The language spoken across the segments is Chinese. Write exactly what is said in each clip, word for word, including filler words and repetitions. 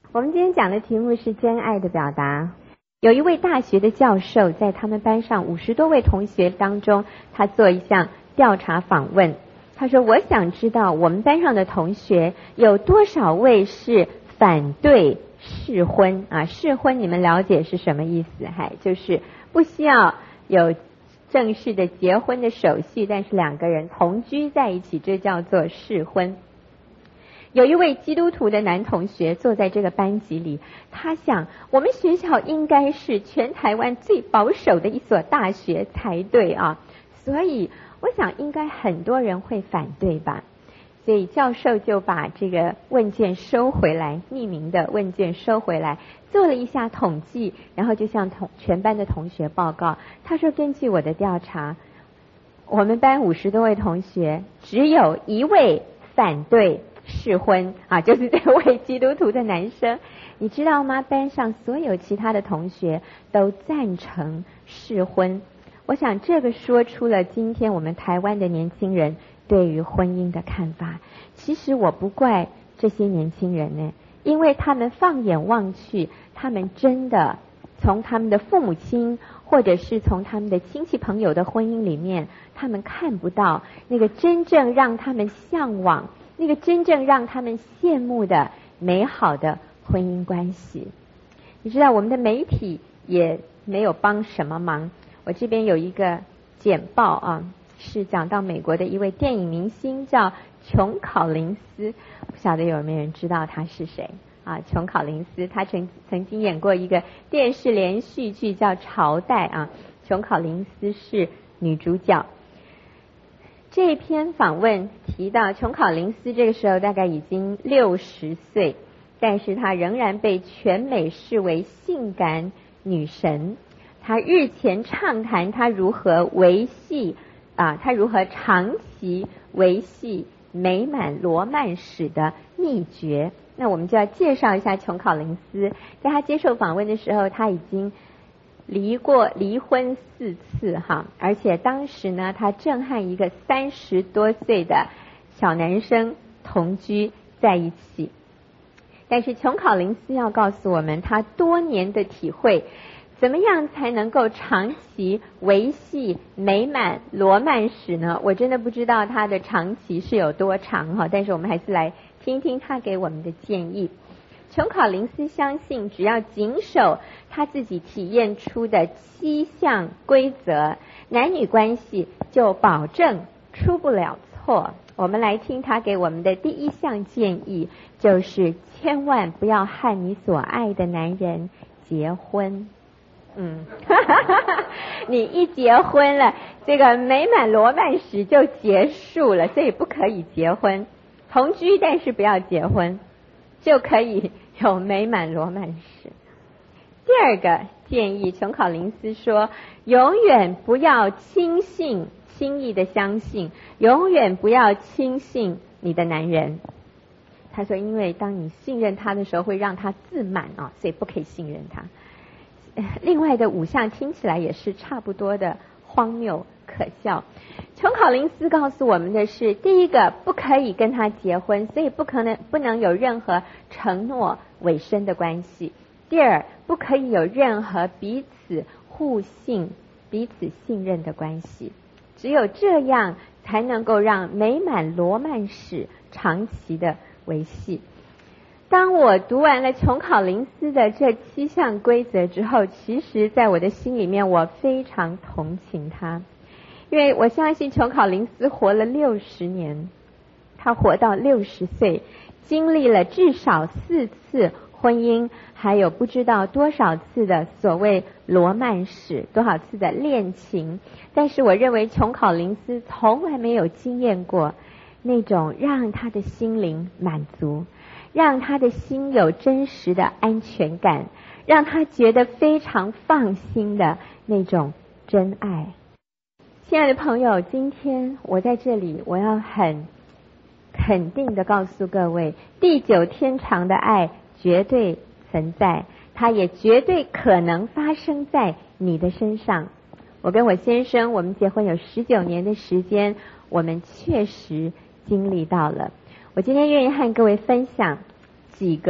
我们今天讲的题目是真爱的表达。有一位大学的教授在他们班上五十多位同学当中，他做一项调查访问。他说，我想知道我们班上的同学有多少位是反对试婚啊？试婚你们了解是什么意思？嗨，就是不需要有正式的结婚的手续，但是两个人同居在一起，这叫做试婚。有一位基督徒的男同学坐在这个班级里，他想，我们学校应该是全台湾最保守的一所大学才对啊，所以我想应该很多人会反对吧。所以教授就把这个问卷收回来，匿名的问卷收回来，做了一下统计，然后就向同全班的同学报告。他说，根据我的调查，我们班五十多位同学只有一位反对试婚啊，就是这位基督徒的男生。你知道吗？班上所有其他的同学都赞成试婚。我想这个说出了今天我们台湾的年轻人对于婚姻的看法。其实我不怪这些年轻人呢，因为他们放眼望去，他们真的从他们的父母亲或者是从他们的亲戚朋友的婚姻里面，他们看不到那个真正让他们向往，那个真正让他们羡慕的美好的婚姻关系。你知道我们的媒体也没有帮什么忙。我这边有一个简报啊，是讲到美国的一位电影明星叫琼考林斯，不晓得有没有人知道他是谁啊？琼考林斯他曾曾经演过一个电视连续剧叫《朝代》啊，琼考林斯是女主角。这篇访问提到琼考林斯这个时候大概已经六十岁，但是她仍然被全美视为性感女神。她日前畅谈她如何维系啊，她如何长期维系美满罗曼史的秘诀。那我们就要介绍一下琼考林斯。在她接受访问的时候，她已经离过离婚四次哈，而且当时呢，她正和一个三十多岁的小男生同居在一起。但是琼考林斯要告诉我们，她多年的体会，怎么样才能够长期维系美满罗曼史呢？我真的不知道她的长期是有多长哈，但是我们还是来听听她给我们的建议。琼考林斯相信，只要谨守他自己体验出的七项规则，男女关系就保证出不了错。我们来听他给我们的第一项建议，就是千万不要和你所爱的男人结婚。嗯，你一结婚了，这个美满罗曼史就结束了，所以不可以结婚。同居但是不要结婚，就可以有美满罗曼史。第二个建议，琼考林斯说，永远不要轻信轻易的相信，永远不要轻信你的男人。他说，因为当你信任他的时候，会让他自满啊，所以不可以信任他。另外的五项听起来也是差不多的荒谬可笑。琼考林斯告诉我们的是，第一个，不可以跟他结婚，所以不可能不能有任何承诺委身的关系。第二，不可以有任何彼此互信彼此信任的关系。只有这样才能够让美满罗曼史长期的维系。当我读完了琼考林斯的这七项规则之后，其实在我的心里面我非常同情他，因为我相信琼考林斯活了六十年，他活到六十岁，经历了至少四次婚姻，还有不知道多少次的所谓罗曼史，多少次的恋情，但是我认为琼考林斯从来没有经验过那种让他的心灵满足，让他的心有真实的安全感，让他觉得非常放心的那种真爱。亲爱的朋友，今天我在这里，我要很肯定的告诉各位，地久天长的爱绝对存在，它也绝对可能发生在你的身上。我跟我先生，我们结婚有十九年的时间，我们确实经历到了。我今天愿意和各位分享几个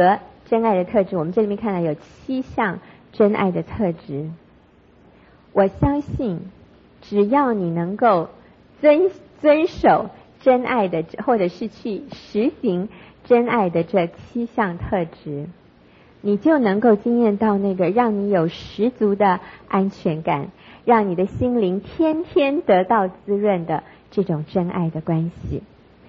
真爱的特质，我们这里面看到有七项真爱的特质。我相信只要你能够遵遵守真爱的，或者是去实行真爱的这七项特质，你就能够经验到那个让你有十足的安全感，让你的心灵天天得到滋润的这种真爱的关系。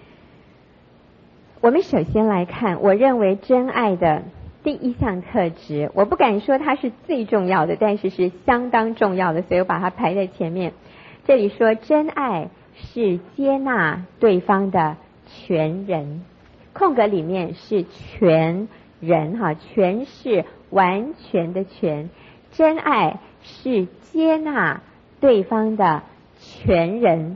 我们首先来看，我认为真爱的第一项特质，我不敢说它是最重要的，但是是相当重要的，所以我把它排在前面。这里说真爱是接纳对方的全人，空格里面是全人哈，全是完全的全，真爱是接纳对方的全人。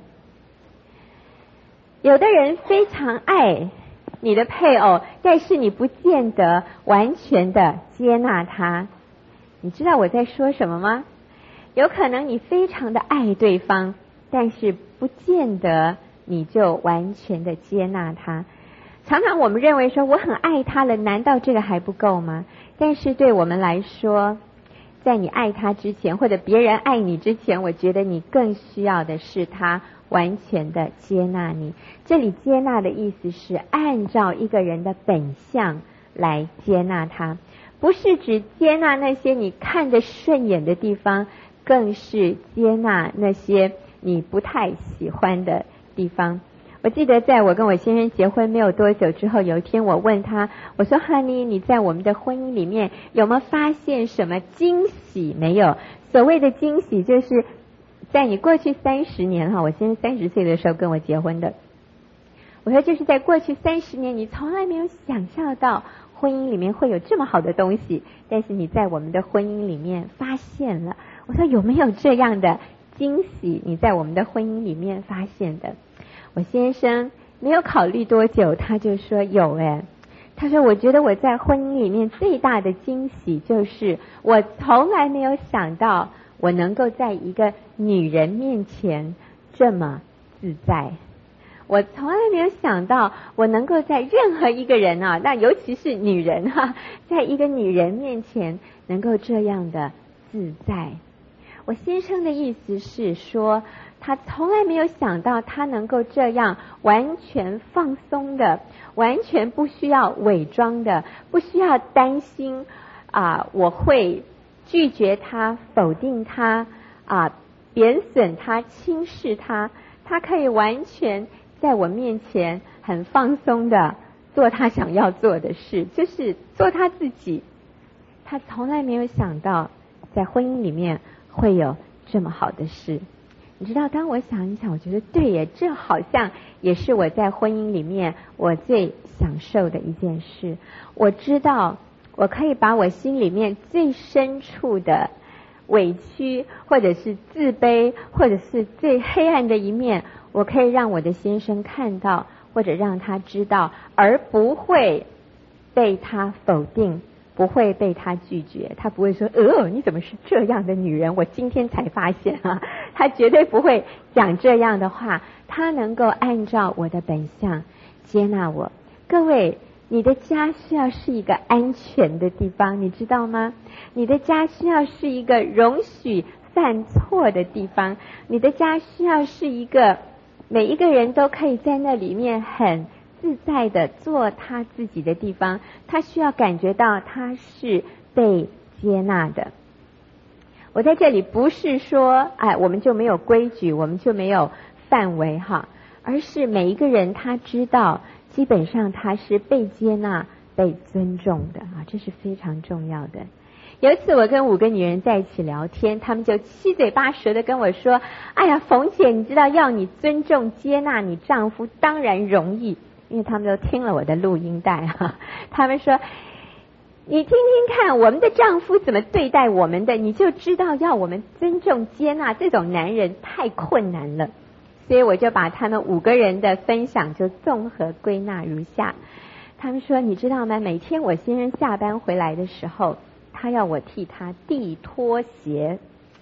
有的人非常爱你的配偶，但是你不见得完全的接纳他。你知道我在说什么吗？有可能你非常的爱对方，但是不见得你就完全的接纳他。常常我们认为说我很爱他了，难道这个还不够吗？但是对我们来说，在你爱他之前，或者别人爱你之前，我觉得你更需要的是他完全的接纳你。这里接纳的意思是按照一个人的本相来接纳他，不是只接纳那些你看得顺眼的地方，更是接纳那些你不太喜欢的地方。我记得在我跟我先生结婚没有多久之后，有一天我问他，我说 Honey， 你在我们的婚姻里面有没有发现什么惊喜没有？所谓的惊喜就是在你过去三十年哈，我先生三十岁的时候跟我结婚的，我说就是在过去三十年你从来没有想象到婚姻里面会有这么好的东西，但是你在我们的婚姻里面发现了。我说有没有这样的惊喜你在我们的婚姻里面发现的？我先生没有考虑多久，他就说有诶。他说我觉得我在婚姻里面最大的惊喜就是我从来没有想到我能够在一个女人面前这么自在，我从来没有想到我能够在任何一个人啊，那尤其是女人啊，在一个女人面前能够这样的自在。我先生的意思是说，他从来没有想到他能够这样完全放松的，完全不需要伪装的，不需要担心啊、呃，我会拒绝他、否定他啊、呃，贬损他、轻视他。他可以完全在我面前很放松的做他想要做的事，就是做他自己。他从来没有想到在婚姻里面会有这么好的事。你知道，当我想一想，我觉得对耶，这好像也是我在婚姻里面我最享受的一件事。我知道我可以把我心里面最深处的委屈，或者是自卑，或者是最黑暗的一面，我可以让我的先生看到，或者让他知道，而不会被他否定，不会被他拒绝。他不会说呃你怎么是这样的女人，我今天才发现啊。他绝对不会讲这样的话，他能够按照我的本相接纳我。各位，你的家需要是一个安全的地方，你知道吗？你的家需要是一个容许犯错的地方，你的家需要是一个每一个人都可以在那里面很自在的做他自己的地方。他需要感觉到他是被接纳的。我在这里不是说哎，我们就没有规矩，我们就没有范围哈，而是每一个人他知道基本上他是被接纳、被尊重的啊，这是非常重要的。有一次我跟五个女人在一起聊天，她们就七嘴八舌的跟我说，哎呀冯姐，你知道要你尊重接纳你丈夫当然容易，因为她们都听了我的录音带哈，她们说你听听看我们的丈夫怎么对待我们的，你就知道要我们尊重接纳这种男人太困难了。所以我就把他们五个人的分享就综合归纳如下。他们说你知道吗，每天我先生下班回来的时候，他要我替他递拖鞋。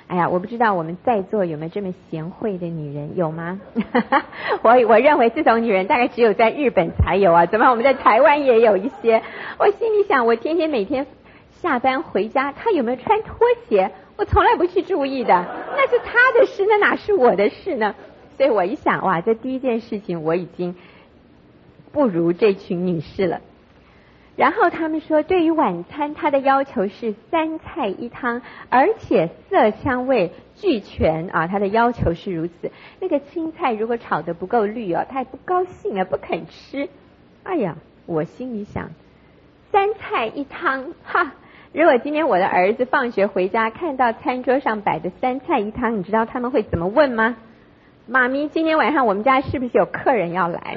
哎呀，我不知道我们在座有没有这么贤惠的女人，有吗？我我认为这种女人大概只有在日本才有啊，怎么我们在台湾也有一些？我心里想，我天天每天下班回家，她有没有穿拖鞋，我从来不去注意的，那是她的事，那哪是我的事呢？所以我一想，哇，这第一件事情我已经不如这群女士了。然后他们说，对于晚餐，他的要求是三菜一汤，而且色香味俱全啊，他的要求是如此。那个青菜如果炒得不够绿哦，他也不高兴啊，不肯吃。哎呀，我心里想，三菜一汤，哈！如果今天我的儿子放学回家看到餐桌上摆的三菜一汤，你知道他们会怎么问吗？妈咪，今天晚上我们家是不是有客人要来？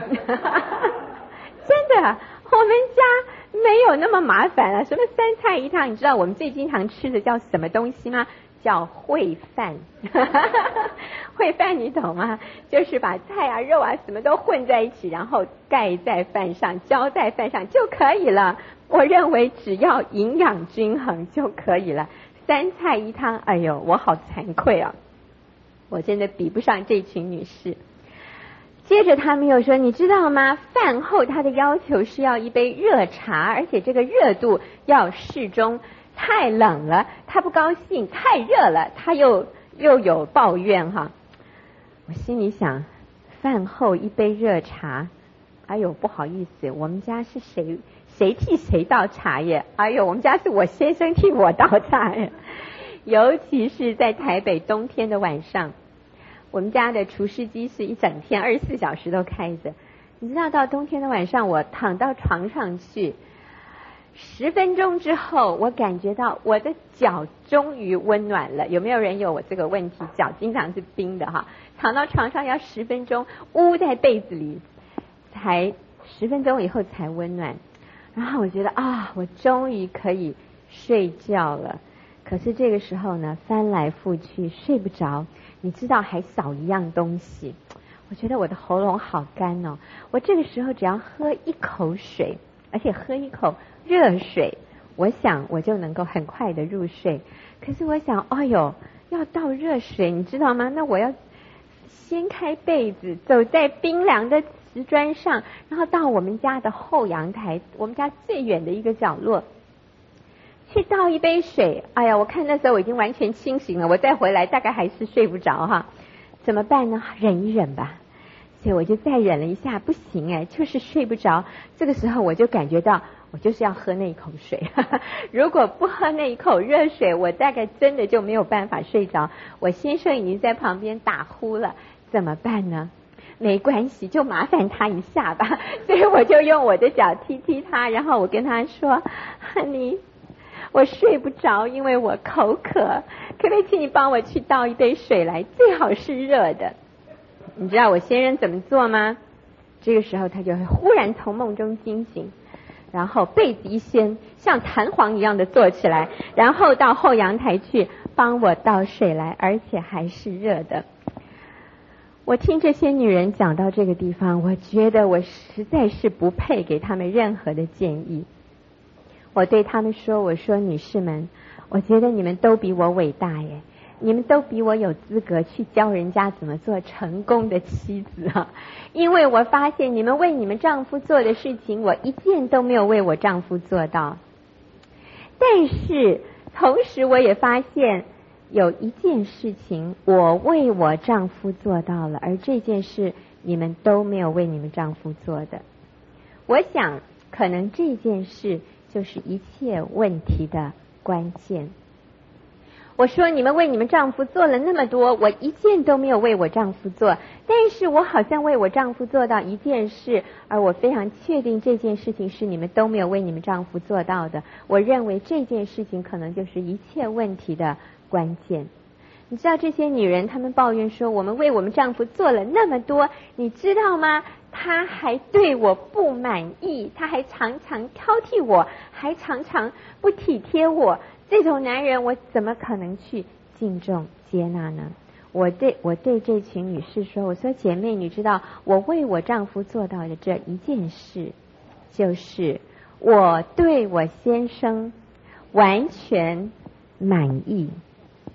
真的，我们家没有那么麻烦了。什么三菜一汤？你知道我们最经常吃的叫什么东西吗？叫烩饭。烩饭你懂吗？就是把菜啊肉啊什么都混在一起，然后盖在饭上，浇在饭上就可以了。我认为只要营养均衡就可以了。三菜一汤，哎呦，我好惭愧啊，我真的比不上这群女士。接着他们又说，你知道吗？饭后他的要求是要一杯热茶，而且这个热度要适中。太冷了他不高兴，太热了他又又有抱怨哈。我心里想，饭后一杯热茶，哎呦不好意思，我们家是谁谁替谁倒茶叶？哎呦，我们家是我先生替我倒茶叶。尤其是在台北冬天的晚上，我们家的除湿机是一整天二十四小时都开着。你知道到冬天的晚上，我躺到床上去十分钟之后，我感觉到我的脚终于温暖了。有没有人有我这个问题？脚经常是冰的哈，躺到床上要十分钟，捂在被子里，才十分钟以后才温暖。然后我觉得啊，我终于可以睡觉了。可是这个时候呢，翻来覆去睡不着。你知道还少一样东西，我觉得我的喉咙好干哦。我这个时候只要喝一口水，而且喝一口热水，我想我就能够很快的入睡。可是我想，哎呦，要倒热水，你知道吗？那我要掀开被子，走在冰凉的瓷砖上，然后到我们家的后阳台，我们家最远的一个角落，去倒一杯水。哎呀，我看那时候我已经完全清醒了，我再回来大概还是睡不着哈。怎么办呢？忍一忍吧。所以我就再忍了一下，不行哎，就是睡不着。这个时候我就感觉到我就是要喝那一口水。如果不喝那一口热水，我大概真的就没有办法睡着。我先生已经在旁边打呼了，怎么办呢？没关系，就麻烦他一下吧。所以我就用我的脚踢踢他，然后我跟他说 Honey， 我睡不着，因为我口渴，可不可以请你帮我去倒一杯水来，最好是热的。你知道我先生怎么做吗？这个时候他就会忽然从梦中惊醒，然后被子一掀，像弹簧一样的坐起来，然后到后阳台去帮我倒水来，而且还是热的。我听这些女人讲到这个地方，我觉得我实在是不配给他们任何的建议。我对他们说，我说女士们，我觉得你们都比我伟大耶，你们都比我有资格去教人家怎么做成功的妻子啊！因为我发现你们为你们丈夫做的事情，我一件都没有为我丈夫做到。但是同时我也发现有一件事情我为我丈夫做到了，而这件事你们都没有为你们丈夫做的。我想可能这件事就是一切问题的关键。我说你们为你们丈夫做了那么多，我一件都没有为我丈夫做，但是我好像为我丈夫做到一件事，而我非常确定这件事情是你们都没有为你们丈夫做到的。我认为这件事情可能就是一切问题的关键。你知道这些女人她们抱怨说，我们为我们丈夫做了那么多，你知道吗？他还对我不满意，他还常常挑剔我，还常常不体贴我。这种男人我怎么可能去敬重接纳呢？我对我对这群女士说，我说姐妹，你知道我为我丈夫做到的这一件事，就是我对我先生完全满意。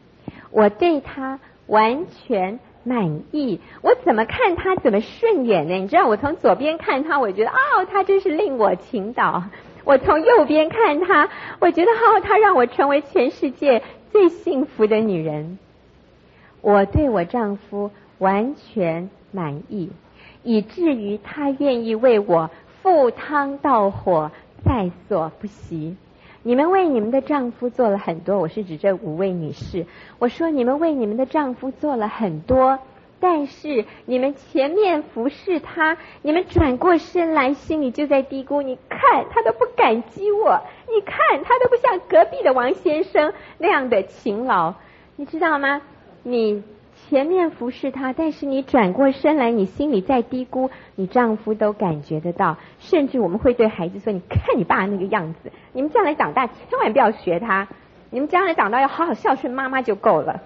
我对他完全满意，我怎么看他怎么顺眼呢？你知道，我从左边看他，我觉得哦，他真是令我倾倒；我从右边看他，我觉得哦，他让我成为全世界最幸福的女人。我对我丈夫完全满意，以至于他愿意为我赴汤蹈火，在所不惜。你们为你们的丈夫做了很多，我是指这五位女士，我说你们为你们的丈夫做了很多，但是你们前面服侍他，你们转过身来心里就在嘀咕，你看他都不感激我，你看他都不像隔壁的王先生那样的勤劳，你知道吗？你前面服侍他，但是你转过身来，你心里在嘀咕，你丈夫都感觉得到。甚至我们会对孩子说，你看你爸那个样子，你们将来长大千万不要学他，你们将来长大要好好孝顺妈妈就够了。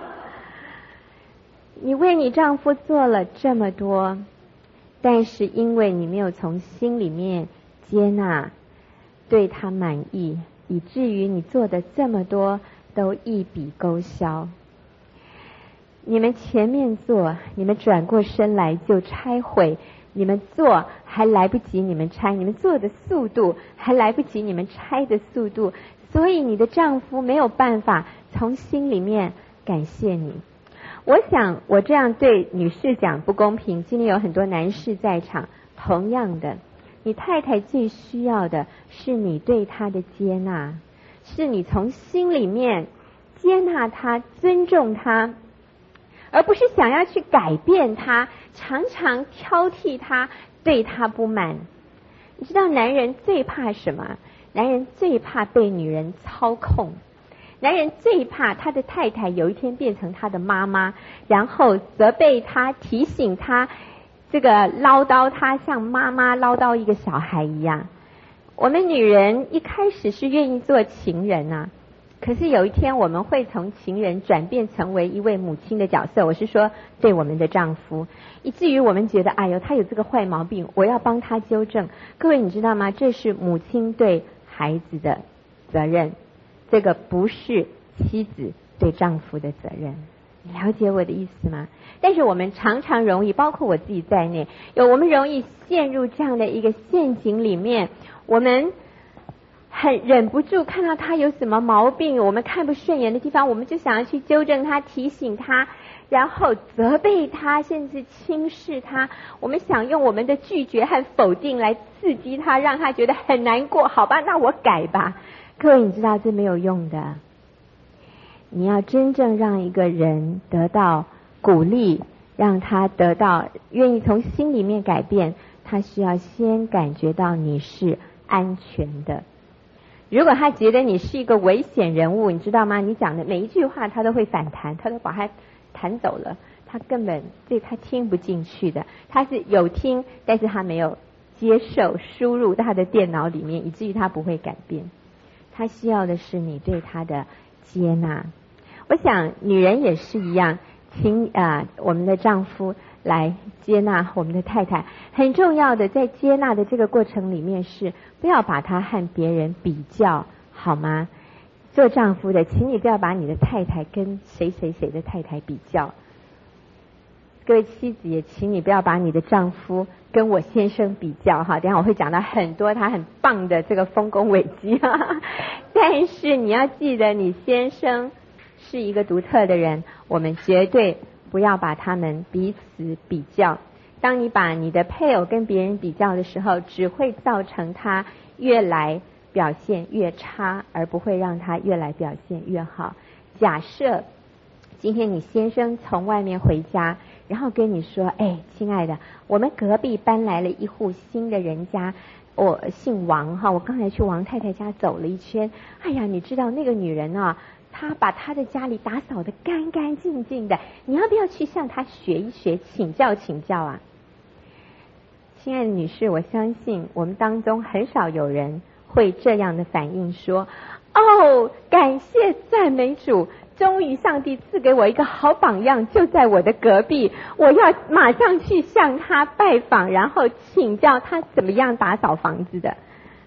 你为你丈夫做了这么多，但是因为你没有从心里面接纳，对他满意，以至于你做的这么多都一笔勾销。你们前面做，你们转过身来就拆毁，你们做还来不及你们拆，你们做的速度还来不及你们拆的速度，所以你的丈夫没有办法从心里面感谢你。我想我这样对女士讲不公平，今天有很多男士在场，同样的，你太太最需要的是你对她的接纳，是你从心里面接纳她，尊重她，而不是想要去改变他，常常挑剔他，对他不满。你知道男人最怕什么？男人最怕被女人操控，男人最怕他的太太有一天变成他的妈妈，然后责备他，提醒他，这个唠叨他，像妈妈唠叨一个小孩一样。我们女人一开始是愿意做情人啊，可是有一天我们会从情人转变成为一位母亲的角色，我是说对我们的丈夫，以至于我们觉得哎呦他有这个坏毛病，我要帮他纠正。各位你知道吗？这是母亲对孩子的责任，这个不是妻子对丈夫的责任。了解我的意思吗？但是我们常常容易，包括我自己在内，有我们容易陷入这样的一个陷阱里面，我们很忍不住看到他有什么毛病，我们看不顺眼的地方，我们就想要去纠正他，提醒他，然后责备他，甚至轻视他。我们想用我们的拒绝和否定来刺激他，让他觉得很难过。好吧，那我改吧。各位你知道这没有用的。你要真正让一个人得到鼓励，让他得到愿意从心里面改变，他需要先感觉到你是安全的。如果他觉得你是一个危险人物，你知道吗？你讲的每一句话他都会反弹，他都把它弹走了，他根本对他听不进去的。他是有听，但是他没有接受输入他的电脑里面，以至于他不会改变。他需要的是你对他的接纳。我想女人也是一样，请啊、呃、我们的丈夫来接纳我们的太太。很重要的在接纳的这个过程里面是不要把他和别人比较，好吗？做丈夫的请你不要把你的太太跟谁谁谁的太太比较。各位妻子也请你不要把你的丈夫跟我先生比较哈，等一下我会讲到很多他很棒的这个丰功伟绩哈。但是你要记得你先生是一个独特的人，我们绝对不要把他们彼此比较。当你把你的配偶跟别人比较的时候，只会造成他越来表现越差，而不会让他越来表现越好。假设今天你先生从外面回家，然后跟你说，哎，亲爱的，我们隔壁搬来了一户新的人家，我姓王哈，我刚才去王太太家走了一圈，哎呀，你知道那个女人啊，她把她的家里打扫得干干净净的，你要不要去向她学一学，请教请教啊？亲爱的女士，我相信我们当中很少有人会这样的反应说，哦，感谢赞美主，终于上帝赐给我一个好榜样，就在我的隔壁，我要马上去向他拜访，然后请教他怎么样打扫房子的。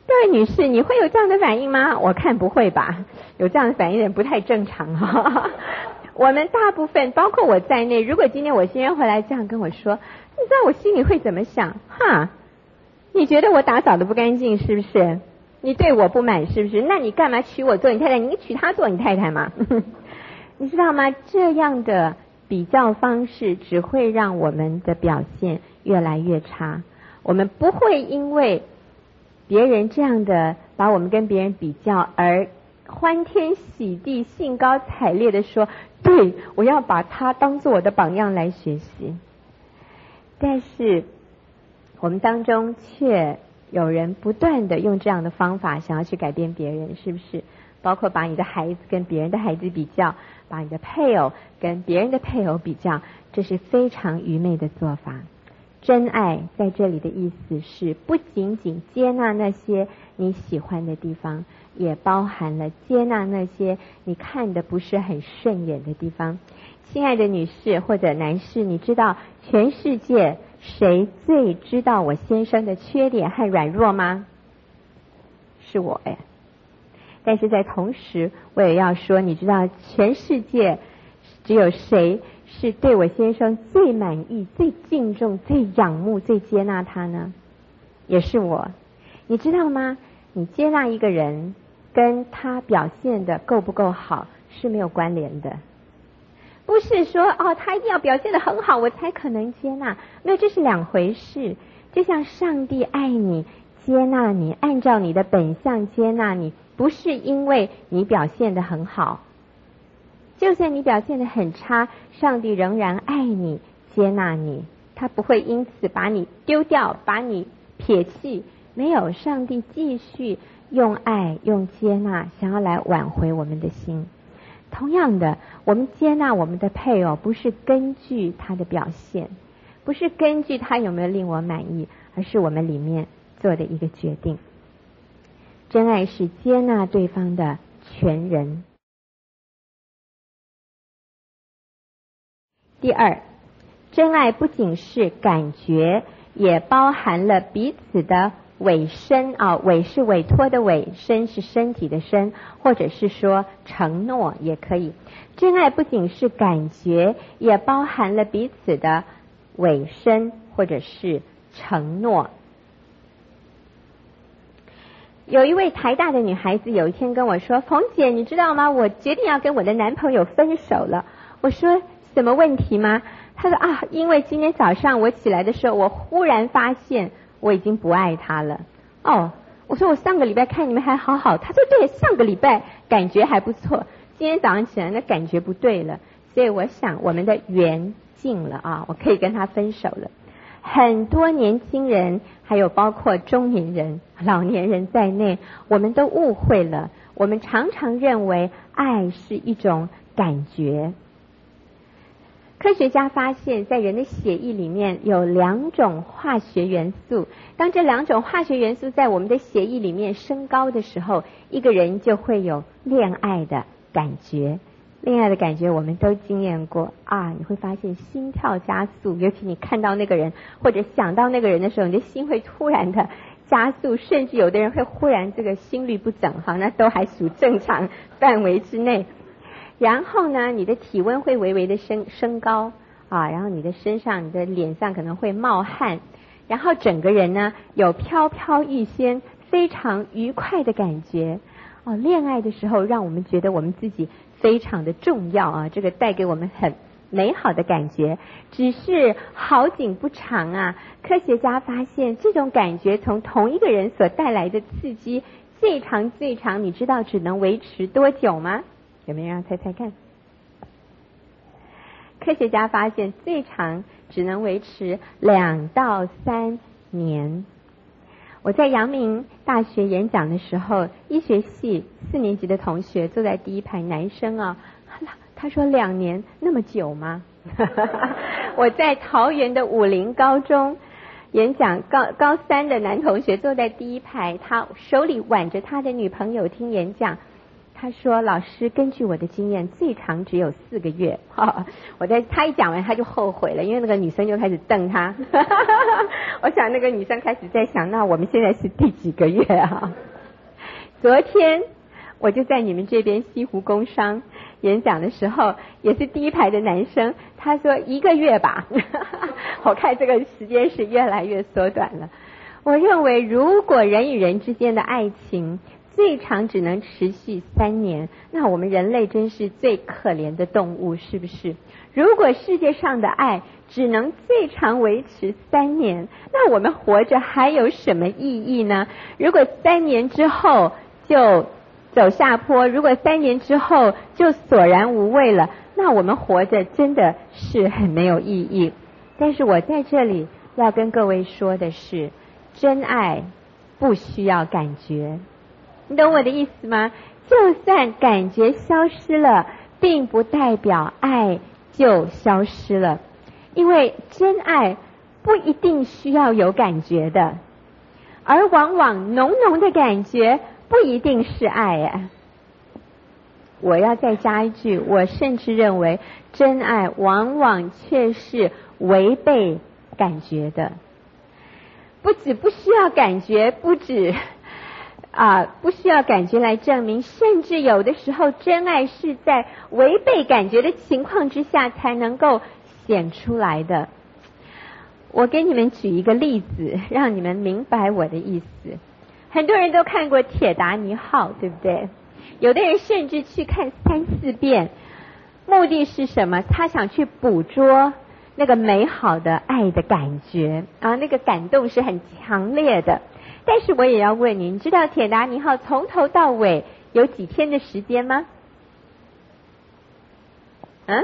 各位女士，你会有这样的反应吗？我看不会吧，有这样的反应的人不太正常哈。我们大部分，包括我在内，如果今天我先生回来这样跟我说，你知道我心里会怎么想？哈，你觉得我打扫的不干净是不是？你对我不满是不是？那你干嘛娶我做你太太？你娶她做你太太吗？你知道吗？这样的比较方式只会让我们的表现越来越差。我们不会因为别人这样的把我们跟别人比较而欢天喜地、兴高采烈的说，对，我要把他当做我的榜样来学习。但是我们当中却有人不断的用这样的方法想要去改变别人，是不是？包括把你的孩子跟别人的孩子比较，把你的配偶跟别人的配偶比较，这是非常愚昧的做法。真爱在这里的意思是不仅仅接纳那些你喜欢的地方，也包含了接纳那些你看的不是很顺眼的地方。亲爱的女士或者男士，你知道全世界谁最知道我先生的缺点和软弱吗？是我哎。但是在同时我也要说，你知道全世界只有谁是对我先生最满意、最敬重、最仰慕、最接纳他呢？也是我。你知道吗？你接纳一个人跟他表现的够不够好是没有关联的。不是说哦，他一定要表现得很好我才可能接纳，没有，这是两回事。就像上帝爱你、接纳你，按照你的本相接纳你，不是因为你表现得很好。就算你表现得很差，上帝仍然爱你、接纳你，他不会因此把你丢掉、把你撇弃。没有，上帝继续用爱、用接纳，想要来挽回我们的心。同样的，我们接纳我们的配偶，不是根据他的表现，不是根据他有没有令我满意，而是我们里面做的一个决定。真爱是接纳对方的全人。第二，真爱不仅是感觉，也包含了彼此的委身啊，委是委托的委，身是身体的身，或者是说承诺也可以。真爱不仅是感觉，也包含了彼此的委身或者是承诺。有一位台大的女孩子有一天跟我说，冯姐你知道吗，我决定要跟我的男朋友分手了。我说什么问题吗？她说啊，因为今天早上我起来的时候，我忽然发现我已经不爱他了。哦，我说我上个礼拜看你们还好好，他说对，上个礼拜感觉还不错，今天早上起来那感觉不对了，所以我想我们的缘尽了啊，我可以跟他分手了。很多年轻人还有包括中年人、老年人在内，我们都误会了，我们常常认为爱是一种感觉。科学家发现，在人的血液里面有两种化学元素，当这两种化学元素在我们的血液里面升高的时候，一个人就会有恋爱的感觉。恋爱的感觉我们都经验过啊，你会发现心跳加速，尤其你看到那个人或者想到那个人的时候，你的心会突然的加速，甚至有的人会忽然这个心律不整，好，那都还属正常范围之内。然后呢，你的体温会微微的升升高啊，然后你的身上、你的脸上可能会冒汗，然后整个人呢有飘飘欲仙、非常愉快的感觉。哦，恋爱的时候让我们觉得我们自己非常的重要啊，这个带给我们很美好的感觉。只是好景不长啊，科学家发现这种感觉从同一个人所带来的刺激最长最长，你知道只能维持多久吗？有没有人猜猜看？科学家发现最长只能维持两到三年。我在阳明大学演讲的时候，医学系四年级的同学坐在第一排，男生啊，他说两年那么久吗？我在桃园的武林高中演讲，高高三的男同学坐在第一排，他手里挽着他的女朋友听演讲。 他说老师根据我的经验最长只有四个月。哦、我在他一讲完他就后悔了，因为那个女生就开始瞪他我想那个女生开始在想，那我们现在是第几个月啊？昨天我就在你们这边西湖工商演讲的时候，也是第一排的男生，他说一个月吧我看这个时间是越来越缩短了。我认为如果人与人之间的爱情最长只能持续三年，那我们人类真是最可怜的动物，是不是？如果世界上的爱只能最长维持三年，那我们活着还有什么意义呢？如果三年之后就走下坡，如果三年之后就索然无味了，那我们活着真的是很没有意义。但是我在这里要跟各位说的是，真爱不需要感觉。你懂我的意思吗？就算感觉消失了，并不代表爱就消失了，因为真爱不一定需要有感觉的，而往往浓浓的感觉不一定是爱啊。我要再加一句，我甚至认为真爱往往却是违背感觉的。不止不需要感觉，不止啊，不需要感觉来证明，甚至有的时候真爱是在违背感觉的情况之下才能够显出来的。我给你们举一个例子，让你们明白我的意思。很多人都看过铁达尼号，对不对？有的人甚至去看三四遍，目的是什么？他想去捕捉那个美好的爱的感觉啊，那个感动是很强烈的。但是我也要问你，你知道铁达尼号从头到尾有几天的时间吗？嗯？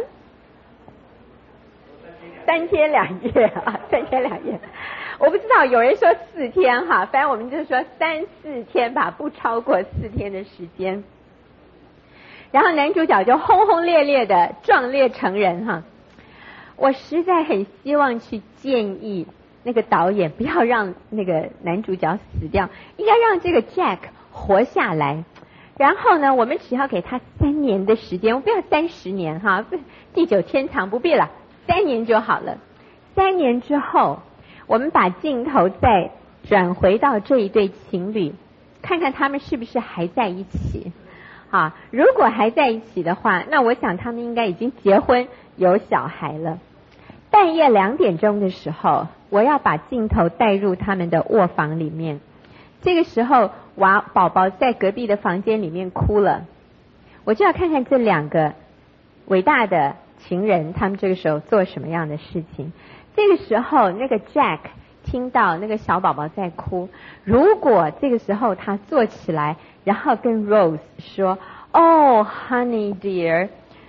三天两夜啊，三天两夜。我不知道，有人说四天哈，反正我们就说三四天吧，不超过四天的时间。然后男主角就轰轰烈烈的壮烈成人哈。我实在很希望去建议那个导演不要让那个男主角死掉，应该让这个 Jack 活下来。然后呢，我们只要给他三年的时间，我不要三十年哈，地久天长不必了，三年就好了。三年之后，我们把镜头再转回到这一对情侣，看看他们是不是还在一起。啊，如果还在一起的话，那我想他们应该已经结婚有小孩了。半夜两点钟的时候，我要把镜头带入他们的卧房里面。这个时候，娃宝宝在隔壁的房间里面哭了，我就要看看这两个伟大的情人，他们这个时候做什么样的事情。这个时候，那个 Jack 听到那个小宝宝在哭，如果这个时候他坐起来，然后跟 Rose 说 "Oh, honey dear,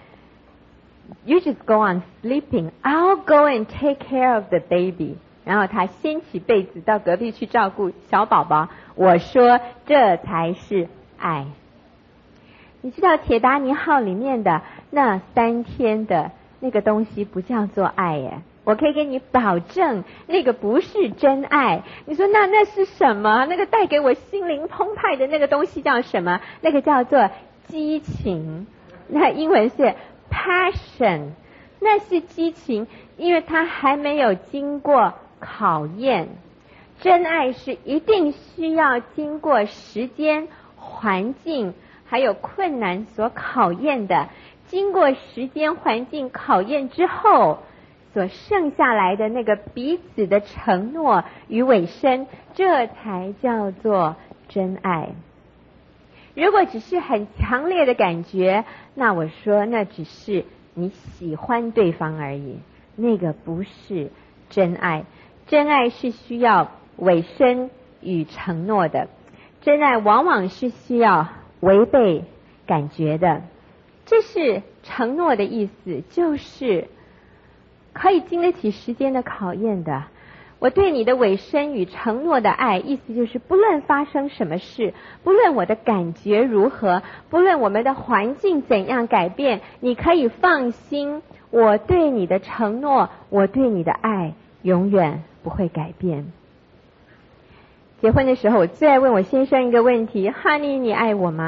you just go on sleeping. I'll go and take care of the baby." 然后他掀起被子到隔壁去照顾小宝宝。我说这才是爱。你知道铁达尼号里面的那三天的那个东西不叫做爱耶，我可以给你保证那个不是真爱。你说那那是什么？那个带给我心灵澎湃的那个东西叫什么？那个叫做激情，那英文是 passion， 那是激情，因为它还没有经过考验。真爱是一定需要经过时间、环境还有困难所考验的，经过时间环境考验之后所剩下来的那个彼此的承诺与委身，这才叫做真爱。如果只是很强烈的感觉，那我说那只是你喜欢对方而已，那个不是真爱。真爱是需要委身与承诺的，真爱往往是需要违背感觉的。这是承诺的意思，就是可以经得起时间的考验的。我对你的委身与承诺的爱，意思就是不论发生什么事，不论我的感觉如何，不论我们的环境怎样改变，你可以放心，我对你的承诺，我对你的爱永远不会改变。结婚的时候，我最爱问我先生一个问题 Honey 你爱我吗？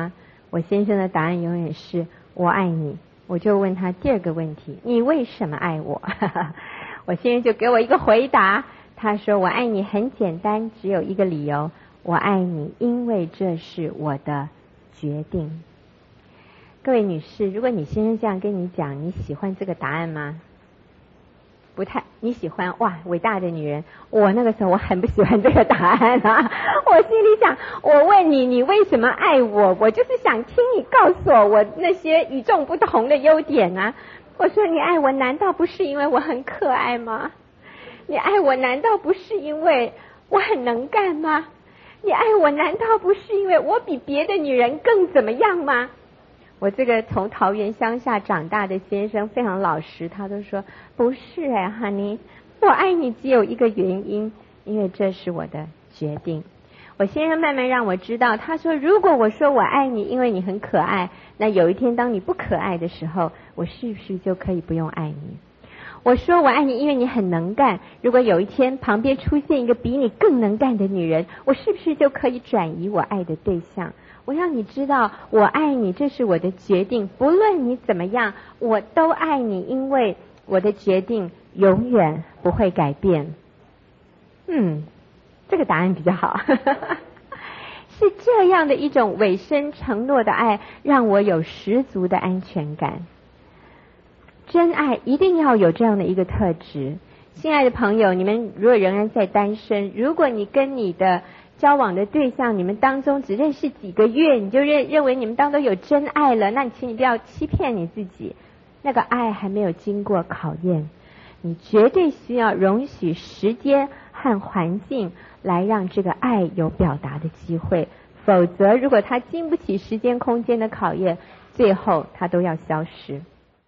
我先生的答案永远是我爱你。我就问他第二个问题，你为什么爱我？我先生就给我一个回答，他说我爱你很简单，只有一个理由，我爱你因为这是我的决定。各位女士，如果你先生这样跟你讲，你喜欢这个答案吗？不太，你喜欢哇，伟大的女人。我那个时候我很不喜欢这个答案啊，我心里想，我问你，你为什么爱我？我就是想听你告诉我我那些与众不同的优点啊。我说你爱我难道不是因为我很可爱吗？你爱我难道不是因为我很能干吗？你爱我难道不是因为我比别的女人更怎么样吗？我这个从桃园乡下长大的先生非常老实，他都说不是哎 honey， 我爱你只有一个原因，因为这是我的决定。我先生慢慢让我知道，他说如果我说我爱你因为你很可爱，那有一天当你不可爱的时候，我是不是就可以不用爱你？我说我爱你因为你很能干，如果有一天旁边出现一个比你更能干的女人，我是不是就可以转移我爱的对象？我让你知道我爱你，这是我的决定，不论你怎么样我都爱你，因为我的决定永远不会改变。嗯，这个答案比较好是这样的一种委身承诺的爱，让我有十足的安全感。真爱一定要有这样的一个特质。亲爱的朋友，你们如果仍然在单身，如果你跟你的交往的对象，你们当中只认识几个月，你就认认为你们当中有真爱了，那你请你不要欺骗你自己，那个爱还没有经过考验。你绝对需要容许时间和环境来让这个爱有表达的机会，否则如果它经不起时间空间的考验，最后它都要消失。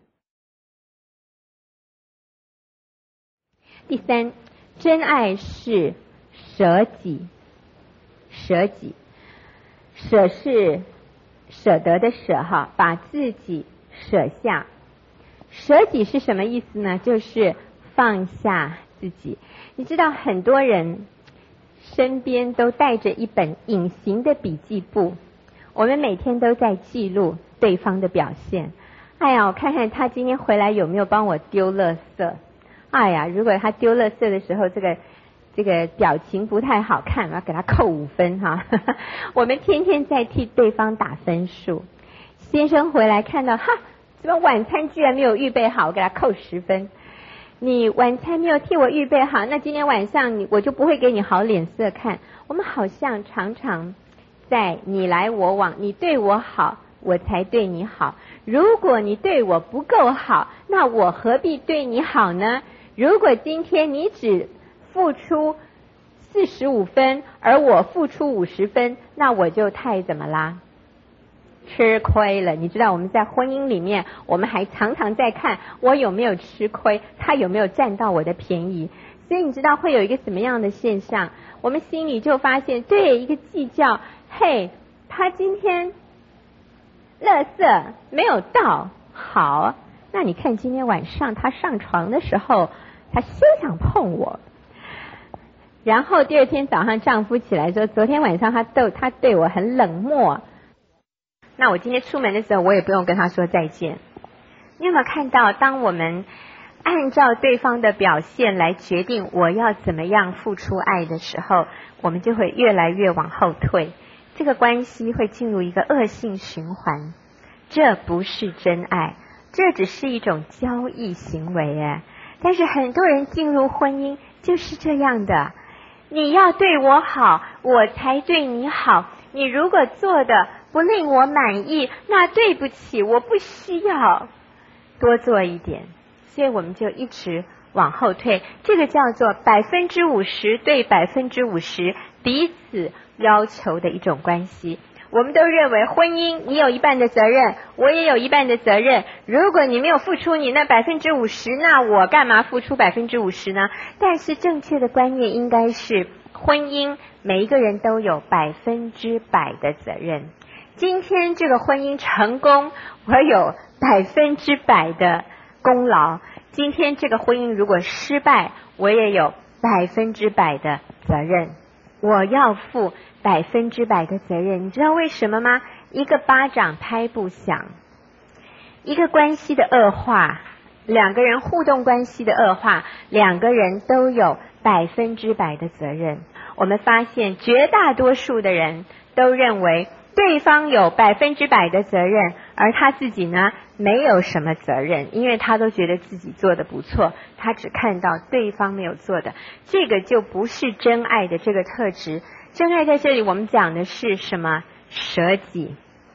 第三，真爱是舍己。舍己，舍是舍得的舍哈，把自己舍下。舍己是什么意思呢？就是放下自己。你知道很多人身边都带着一本隐形的笔记簿，我们每天都在记录对方的表现。哎呀，我看看他今天回来有没有帮我丢垃圾。哎呀，如果他丢垃圾的时候这个这个表情不太好看，我要给他扣五分哈。我们天天在替对方打分数。先生回来看到哈，怎么晚餐居然没有预备好，我给他扣十分。你晚餐没有替我预备好，那今天晚上你我就不会给你好脸色看。我们好像常常在你来我往，你对我好，我才对你好。如果你对我不够好，那我何必对你好呢？如果今天你只付出四十五分，而我付出五十分，那我就太怎么啦？吃亏了。你知道我们在婚姻里面，我们还常常在看我有没有吃亏，他有没有占到我的便宜。所以你知道会有一个什么样的现象？我们心里就发现，对一个计较，嘿，他今天垃圾没有倒，好，那你看今天晚上他上床的时候，他休想碰我。然后第二天早上丈夫起来说，昨天晚上他对他对我很冷漠，那我今天出门的时候我也不用跟他说再见。你有没有看到，当我们按照对方的表现来决定我要怎么样付出爱的时候，我们就会越来越往后退，这个关系会进入一个恶性循环。这不是真爱，这只是一种交易行为哎。但是很多人进入婚姻就是这样的，你要对我好，我才对你好。你如果做的不令我满意，那对不起，我不需要多做一点。所以我们就一直往后退，这个叫做百分之五十对百分之五十彼此要求的一种关系。我们都认为婚姻你有一半的责任，我也有一半的责任，如果你没有付出你那百分之五十，那我干嘛付出百分之五十呢？但是正确的观念应该是，婚姻每一个人都有百分之百的责任。今天这个婚姻成功，我有百分之百的功劳，今天这个婚姻如果失败，我也有百分之百的责任，我要负百分之百的责任。你知道为什么吗？ 一个巴掌拍不响，一个关系的恶化，两个人互动关系的恶化，两个人都有百分之百的责任。我们发现绝大多数的人都认为对方有百分之百的责任，而他自己呢没有什么责任，因为他都觉得自己做得不错，他只看到对方没有做的，这个就不是真爱的这个特质。真爱在这里我们讲的是什么？舍己，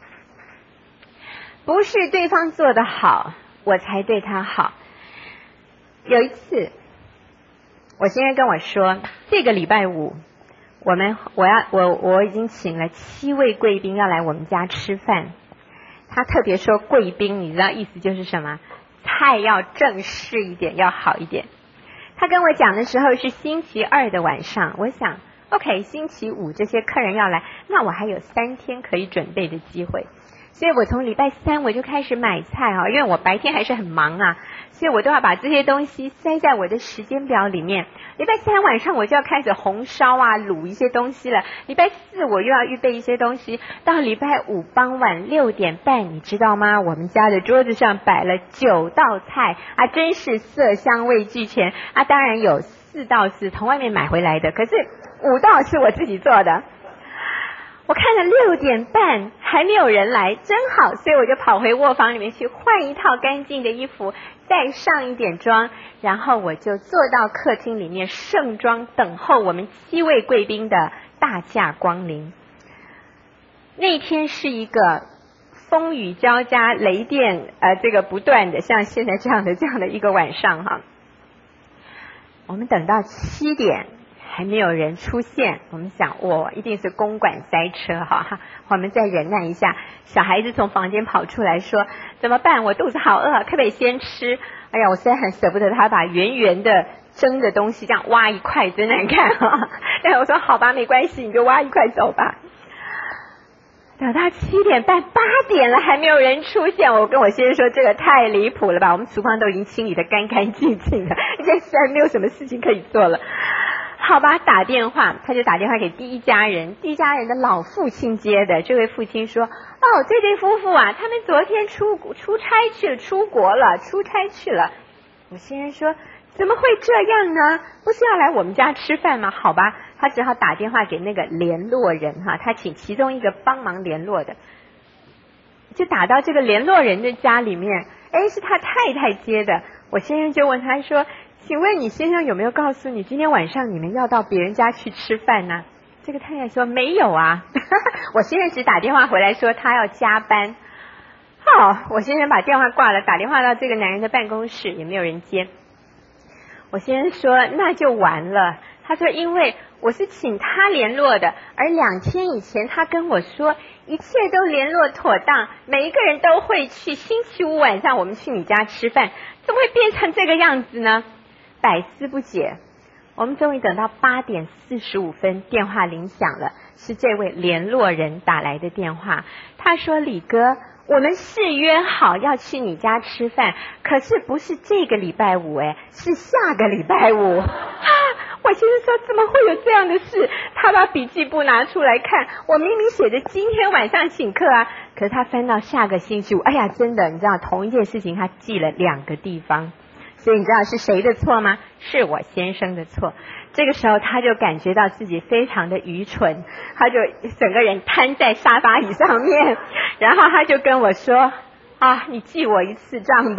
不是对方做得好我才对他好。有一次我先生跟我说，这个礼拜五我们我要我我已经请了七位贵宾要来我们家吃饭。他特别说贵宾，你知道意思就是什么？菜要正式一点，要好一点。他跟我讲的时候是星期二的晚上，我想 OK 星期五这些客人要来，那我还有三天可以准备的机会，所以我从礼拜三我就开始买菜啊，因为我白天还是很忙啊，所以我都要把这些东西塞在我的时间表里面。礼拜三晚上我就要开始红烧啊卤一些东西了，礼拜四我又要预备一些东西，到礼拜五傍晚六点半，你知道吗？我们家的桌子上摆了九道菜啊，真是色香味俱全啊！当然有四道是从外面买回来的，可是五道是我自己做的。我看了六点半还没有人来，真好，所以我就跑回卧房里面去换一套干净的衣服，再上一点妆，然后我就坐到客厅里面盛装等候我们七位贵宾的大驾光临。那天是一个风雨交加，雷电呃这个不断的，像现在这样的这样的一个晚上哈。我们等到七点还没有人出现，我们想哦，一定是公馆塞车哈，我们再忍耐一下。小孩子从房间跑出来说，怎么办？我肚子好饿，可不可以先吃？哎呀，我实在很舍不得他把圆圆的蒸的东西这样挖一块，真难看哈。但我说好吧，没关系，你就挖一块走吧。等到七点半八点了还没有人出现，我跟我先生说这个太离谱了吧，我们厨房都已经清理得干干净净了，现在实在没有什么事情可以做了。好吧，打电话，他就打电话给第一家人，第一家人的老父亲接的。这位父亲说，哦，这对夫妇啊，他们昨天出出差去了，出国了，出差去了。我先生说，怎么会这样呢？不是要来我们家吃饭吗？好吧，他只好打电话给那个联络人哈，他请其中一个帮忙联络的，就打到这个联络人的家里面。哎，是他太太接的。我先生就问他说，请问你先生有没有告诉你今天晚上你们要到别人家去吃饭呢？这个太太说没有啊。我先生只打电话回来说他要加班。好，我先生把电话挂了，打电话到这个男人的办公室，也没有人接。我先生说那就完了。他说因为我是请他联络的，而两天以前他跟我说一切都联络妥当，每一个人都会去，星期五晚上我们去你家吃饭，怎么会变成这个样子呢？百思不解。我们终于等到八点四十五分，电话铃响了，是这位联络人打来的电话。他说李哥，我们是约好要去你家吃饭，可是不是这个礼拜五，哎，是下个礼拜五。啊，我先生说怎么会有这样的事？他把笔记簿拿出来看，我明明写着今天晚上请客啊，可是他翻到下个星期五，哎呀，真的，你知道同一件事情他记了两个地方。所以你知道是谁的错吗？是我先生的错。这个时候他就感觉到自己非常的愚蠢，他就整个人瘫在沙发椅上面，然后他就跟我说，啊，你记我一次账吧。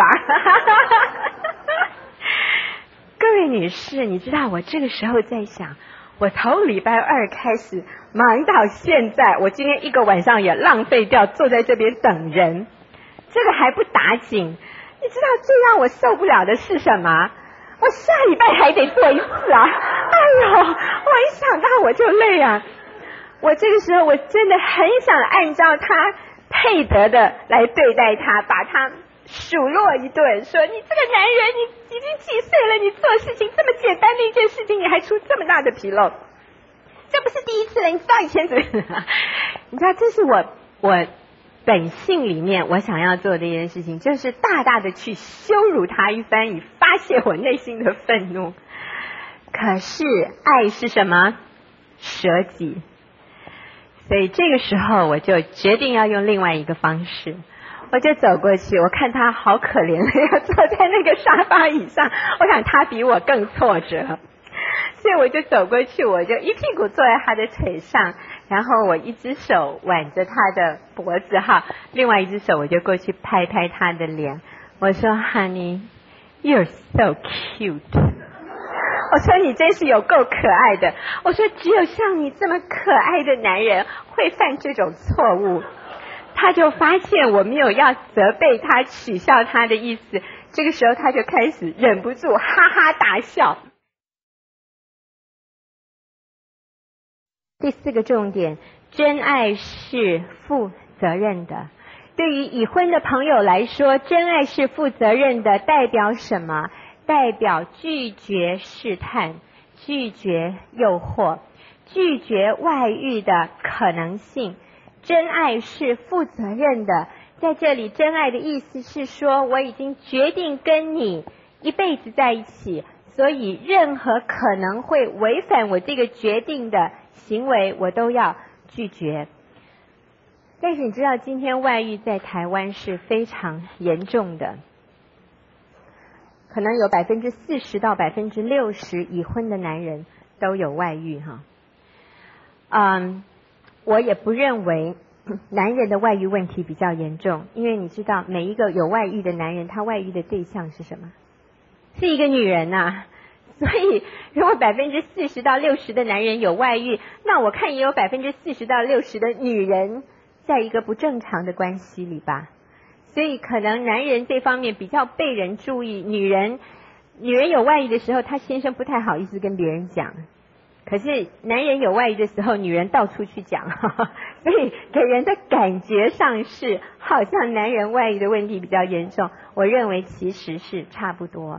各位女士，你知道我这个时候在想，我从礼拜二开始忙到现在，我今天一个晚上也浪费掉坐在这边等人，这个还不打紧。你知道最让我受不了的是什么？我下礼拜还得做一次啊！哎呦，我一想到我就累啊！我这个时候我真的很想按照他配得的来对待他，把他数落一顿，说你这个男人，你已经几岁了，你做事情这么简单的一件事情，你还出这么大的纰漏，这不是第一次了，你知道以前怎么？你知道这是我我。本性里面我想要做的一件事情，就是大大的去羞辱他一番，以发泄我内心的愤怒。可是爱是什么？舍己。 所以这个时候我就决定要用另外一个方式，我就走过去，我看他好可怜的要坐在那个沙发椅上，我想他比我更挫折，所以我就走过去，我就一屁股坐在他的腿上，然后我一只手挽着他的脖子哈，另外一只手我就过去拍拍他的脸，我说 Honey you're so cute， 我说你真是有够可爱的，我说只有像你这么可爱的男人会犯这种错误。他就发现我没有要责备他取笑他的意思，这个时候他就开始忍不住哈哈大笑。第四个重点，真爱是负责任的。对于已婚的朋友来说，真爱是负责任的，代表什么？代表拒绝试探，拒绝诱惑，拒绝外遇的可能性。真爱是负责任的，在这里真爱的意思是说，我已经决定跟你一辈子在一起，所以任何可能会违反我这个决定的行为我都要拒绝。但是你知道今天外遇在台湾是非常严重的，可能有百分之四十到百分之六十已婚的男人都有外遇哈。嗯，我也不认为男人的外遇问题比较严重，因为你知道每一个有外遇的男人，他外遇的对象是什么？是一个女人呐、啊。所以如果百分之四十到六十的男人有外遇，那我看也有百分之四十到六十的女人在一个不正常的关系里吧。所以可能男人这方面比较被人注意，女人女人有外遇的时候，她先生不太好意思跟别人讲。可是男人有外遇的时候，女人到处去讲，呵呵，所以给人的感觉上是好像男人外遇的问题比较严重。我认为其实是差不多。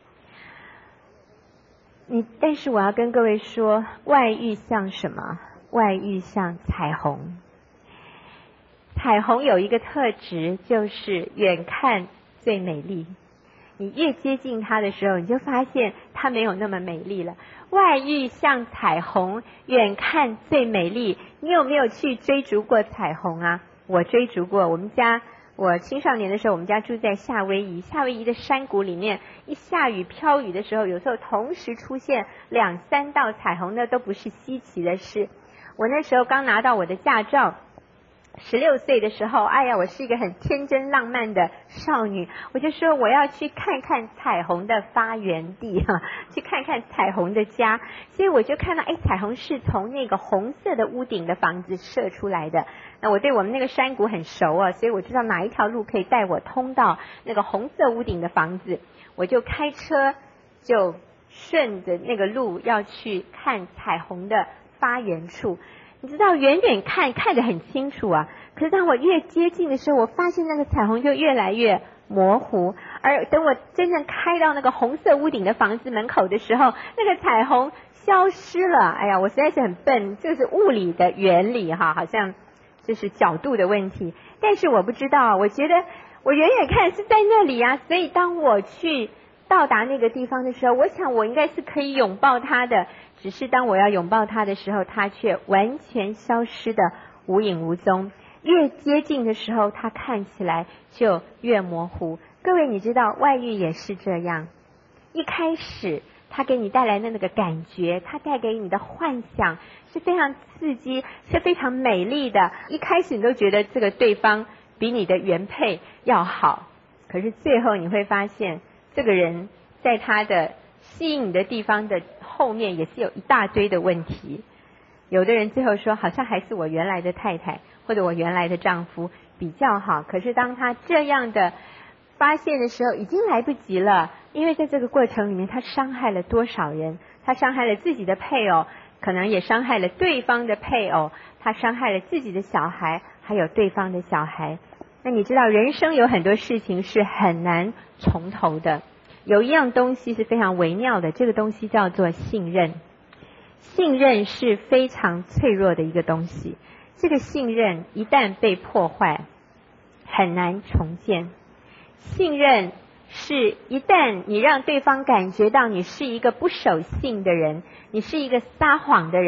你但是我要跟各位说，外遇像什么？外遇像彩虹。彩虹有一个特质，就是远看最美丽。你越接近它的时候，你就发现它没有那么美丽了。外遇像彩虹，远看最美丽。你有没有去追逐过彩虹啊？我追逐过。我们家我青少年的时候，我们家住在夏威夷，夏威夷的山谷里面，一下雨飘雨的时候，有时候同时出现两三道彩虹，那都不是稀奇的事。我那时候刚拿到我的驾照，十六岁的时候，哎呀，我是一个很天真浪漫的少女，我就说我要去看看彩虹的发源地哈、啊，去看看彩虹的家。所以我就看到，哎，彩虹是从那个红色的屋顶的房子射出来的。那我对我们那个山谷很熟啊，所以我知道哪一条路可以带我通到那个红色屋顶的房子。我就开车就顺着那个路要去看彩虹的发源处。你知道远远看看得很清楚啊，可是当我越接近的时候，我发现那个彩虹就越来越模糊，而等我真正开到那个红色屋顶的房子门口的时候，那个彩虹消失了。哎呀，我实在是很笨，这是物理的原理哈，好像这是角度的问题，但是我不知道，我觉得我远远看是在那里啊，所以当我去到达那个地方的时候，我想我应该是可以拥抱它的，只是当我要拥抱它的时候，它却完全消失的无影无踪。越接近的时候，它看起来就越模糊。各位，你知道外遇也是这样，一开始它给你带来的那个感觉，它带给你的幻想是非常刺激，是非常美丽的。一开始你都觉得这个对方比你的原配要好，可是最后你会发现，这个人在他的吸引你的地方的后面也是有一大堆的问题。有的人最后说，好像还是我原来的太太或者我原来的丈夫比较好，可是当他这样的发现的时候，已经来不及了，因为在这个过程里面，他伤害了多少人？他伤害了自己的配偶，可能也伤害了对方的配偶，他伤害了自己的小孩，还有对方的小孩。那你知道人生有很多事情是很难从头的，有一样东西是非常微妙的，这个东西叫做信任。信任是非常脆弱的一个东西，这个信任一旦被破坏，很难重建。信任是一旦你让对方感觉到你是一个不守信的人，你是一个撒谎的人，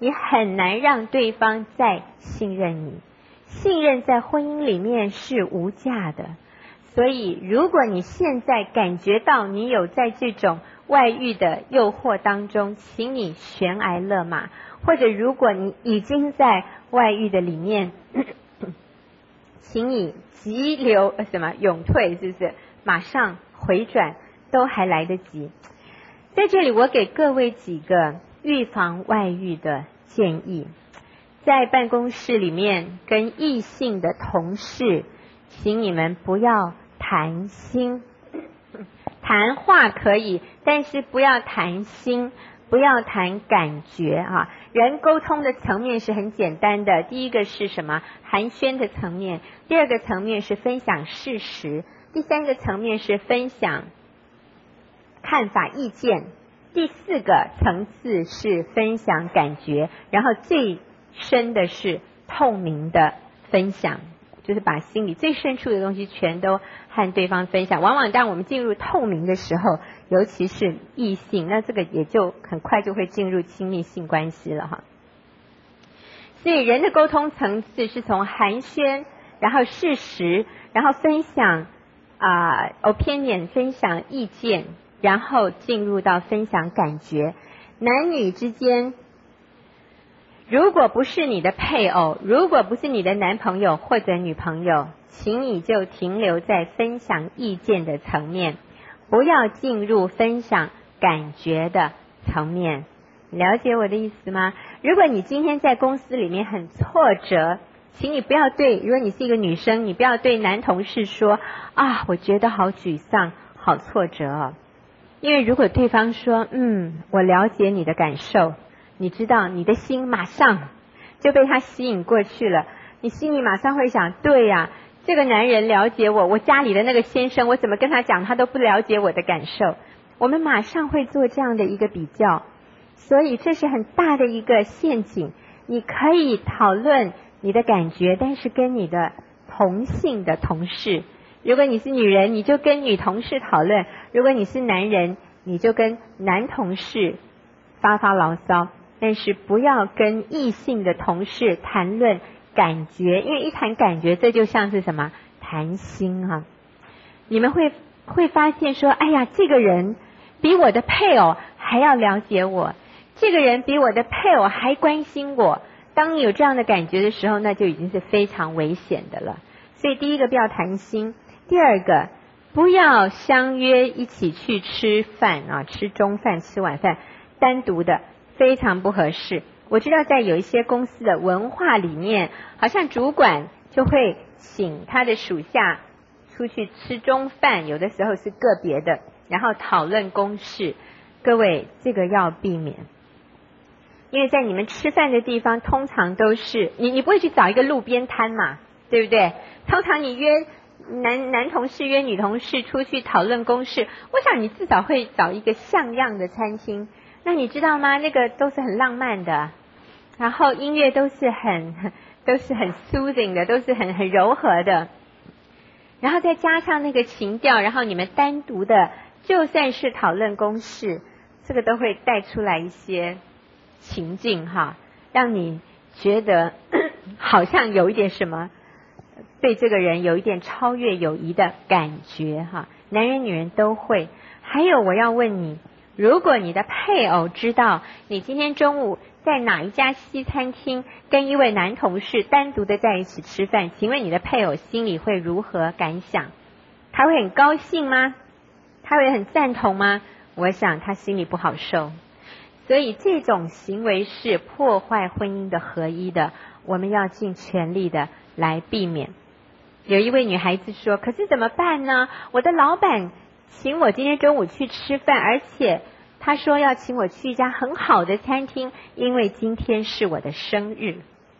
你很难让对方再信任你。信任在婚姻里面是无价的，所以如果你现在感觉到你有在这种外遇的诱惑当中，请你悬崖勒马，或者如果你已经在外遇的里面，请你急流什么勇退，是不是？马上回转都还来得及。在这里我给各位几个预防外遇的建议。在办公室里面跟异性的同事，请你们不要谈心，谈话可以，但是不要谈心，不要谈感觉啊。人沟通的层面是很简单的，第一个是什么？寒暄的层面，第二个层面是分享事实，第三个层面是分享看法意见，第四个层次是分享感觉，然后最深的是透明的分享，就是把心里最深处的东西全都和对方分享。往往当我们进入透明的时候，尤其是异性，那这个也就很快就会进入亲密性关系了哈。所以人的沟通层次是从寒暄，然后事实，然后分享啊、呃、opinion 分享意见，然后进入到分享感觉。男女之间，如果不是你的配偶，如果不是你的男朋友或者女朋友，请你就停留在分享意见的层面，不要进入分享感觉的层面。了解我的意思吗？如果你今天在公司里面很挫折，请你不要对，如果你是一个女生，你不要对男同事说啊，我觉得好沮丧，好挫折哦。因为如果对方说嗯，我了解你的感受，你知道你的心马上就被他吸引过去了，你心里马上会想，对呀、啊，这个男人了解我，我家里的那个先生，我怎么跟他讲他都不了解我的感受。我们马上会做这样的一个比较，所以这是很大的一个陷阱。你可以讨论你的感觉，但是跟你的同性的同事，如果你是女人，你就跟女同事讨论；如果你是男人，你就跟男同事发发牢骚。但是不要跟异性的同事谈论感觉，因为一谈感觉，这就像是什么？谈心啊！你们会会发现说，哎呀，这个人比我的配偶还要了解我，这个人比我的配偶还关心我。当你有这样的感觉的时候，那就已经是非常危险的了。所以第一个不要谈心，第二个不要相约一起去吃饭啊，吃中饭、吃晚饭，单独的非常不合适。我知道在有一些公司的文化里面，好像主管就会请他的属下出去吃中饭，有的时候是个别的，然后讨论公事。各位，这个要避免，因为在你们吃饭的地方，通常都是你你不会去找一个路边摊嘛，对不对？通常你约男男同事约女同事出去讨论公事，我想你至少会找一个像样的餐厅。那你知道吗？那个都是很浪漫的，然后音乐都是很都是很 soothing 的，都是很很柔和的，然后再加上那个情调，然后你们单独的就算是讨论公事，这个都会带出来一些情境哈，让你觉得好像有一点什么对这个人有一点超越友谊的感觉哈。男人女人都会。还有我要问你，如果你的配偶知道你今天中午在哪一家西餐厅跟一位男同事单独的在一起吃饭，请问你的配偶心里会如何感想？他会很高兴吗？他会很赞同吗？我想他心里不好受。所以这种行为是破坏婚姻的合一的，我们要尽全力的来避免。有一位女孩子说，可是怎么办呢？我的老板请我今天中午去吃饭，而且他说要请我去一家很好的餐厅，因为今天是我的生日。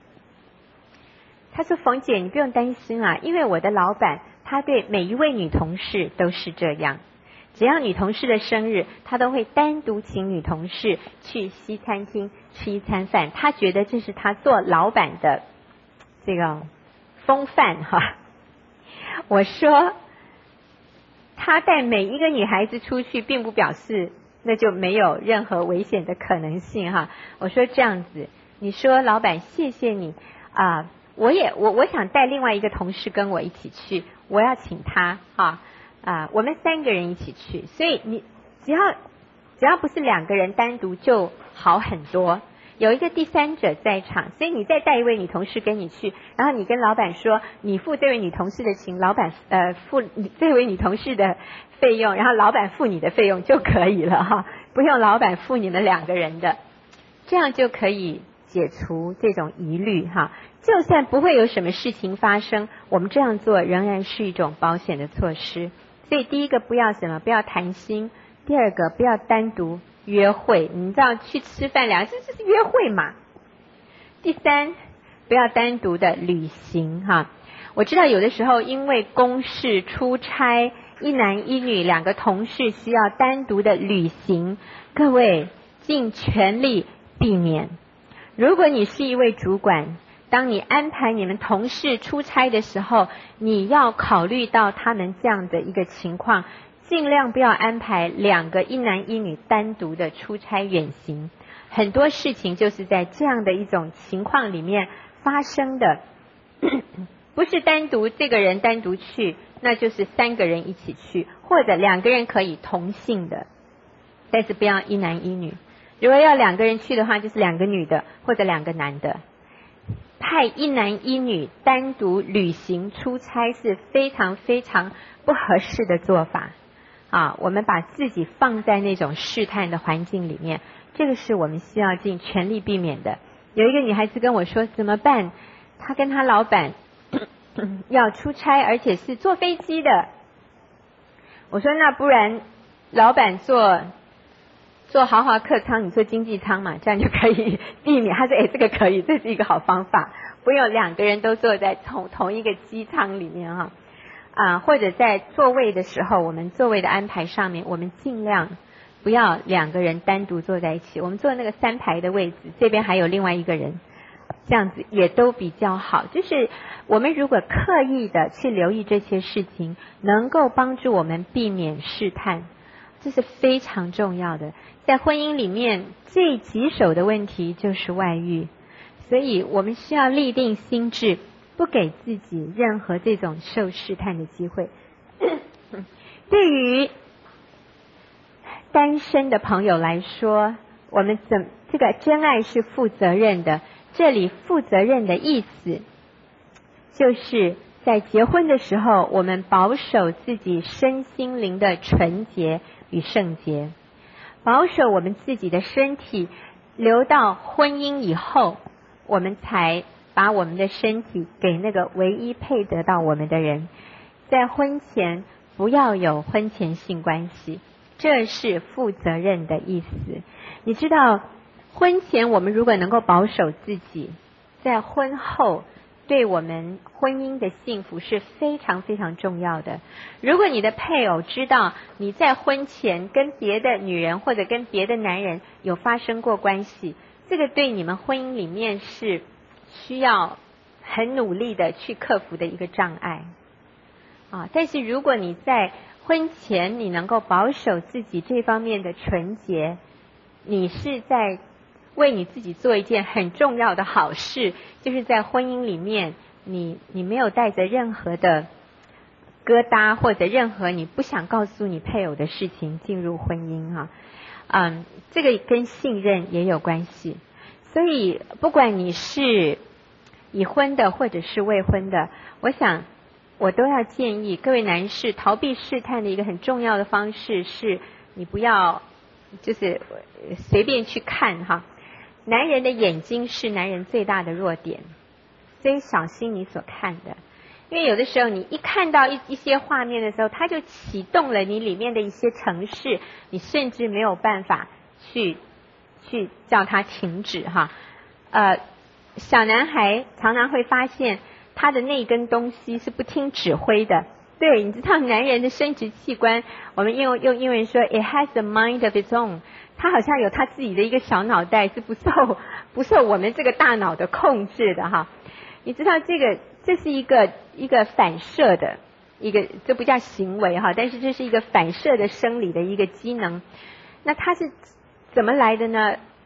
他说，冯姐你不用担心啊，因为我的老板他对每一位女同事都是这样，只要女同事的生日，他都会单独请女同事去西餐厅吃一餐饭，他觉得这是他做老板的这个风范哈。我说他带每一个女孩子出去，并不表示那就没有任何危险的可能性哈。我说这样子， 你说老板谢谢你啊、呃，我也我我想带另外一个同事跟我一起去，我要请他啊啊、呃，我们三个人一起去，所以你只要只要不是两个人单独就好很多。有一个第三者在场，所以你再带一位女同事跟你去，然后你跟老板说你付这位女同事的情，老板呃付这位女同事的费用，然后老板付你的费用就可以了哈，不用老板付你们两个人的，这样就可以解除这种疑虑哈。就算不会有什么事情发生，我们这样做仍然是一种保险的措施。所以第一个不要什么，不要谈心；第二个不要单独约会，你知道去吃饭两个这这是约会嘛。第三，不要单独的旅行哈。我知道有的时候因为公事出差，一男一女两个同事需要单独的旅行，各位尽全力避免。如果你是一位主管，当你安排你们同事出差的时候，你要考虑到他们这样的一个情况，尽量不要安排两个一男一女单独的出差远行。很多事情就是在这样的一种情况里面发生的，不是单独这个人单独去，那就是三个人一起去，或者两个人可以同性的，但是不要一男一女。如果要两个人去的话，就是两个女的或者两个男的。派一男一女单独旅行出差是非常非常不合适的做法啊！我们把自己放在那种试探的环境里面，这个是我们需要尽全力避免的。有一个女孩子跟我说怎么办，她跟她老板要出差，而且是坐飞机的。我说那不然老板坐坐豪华客舱，你坐经济舱嘛，这样就可以避免。他说哎，这个可以，这是一个好方法，不用两个人都坐在同同一个机舱里面哈。啊，或者在座位的时候，我们座位的安排上面，我们尽量不要两个人单独坐在一起，我们坐那个三排的位置，这边还有另外一个人，这样子也都比较好。就是我们如果刻意的去留意这些事情，能够帮助我们避免试探，这是非常重要的。在婚姻里面最棘手的问题就是外遇，所以我们需要立定心志，不给自己任何这种受试探的机会。对于单身的朋友来说，我们怎这个真爱是负责任的，这里负责任的意思就是在结婚的时候，我们保守自己身心灵的纯洁与圣洁，保守我们自己的身体，留到婚姻以后，我们才把我们的身体给那个唯一配得到我们的人。在婚前不要有婚前性关系，这是负责任的意思。你知道婚前我们如果能够保守自己，在婚后对我们婚姻的幸福是非常非常重要的。如果你的配偶知道你在婚前跟别的女人或者跟别的男人有发生过关系，这个对你们婚姻里面是需要很努力的去克服的一个障碍啊。但是如果你在婚前你能够保守自己这方面的纯洁，你是在为你自己做一件很重要的好事，就是在婚姻里面你你没有带着任何的疙瘩或者任何你不想告诉你配偶的事情进入婚姻哈、啊。嗯，这个跟信任也有关系。所以不管你是已婚的或者是未婚的，我想我都要建议各位男士，逃避试探的一个很重要的方式是你不要就是随便去看哈。男人的眼睛是男人最大的弱点，所以小心你所看的。因为有的时候你一看到一一些画面的时候，它就启动了你里面的一些程式，你甚至没有办法去去叫它停止哈。呃，小男孩常常会发现他的那根东西是不听指挥的。对，你知道男人的生殖器官，我们用用英文说 it has a mind of its own， 他好像有他自己的一个小脑袋，是不受不受我们这个大脑的控制的哈。你知道这个这是一个一个反射的一个，这不叫行为哈，但是这是一个反射的生理的一个机能。那它是怎么来的呢？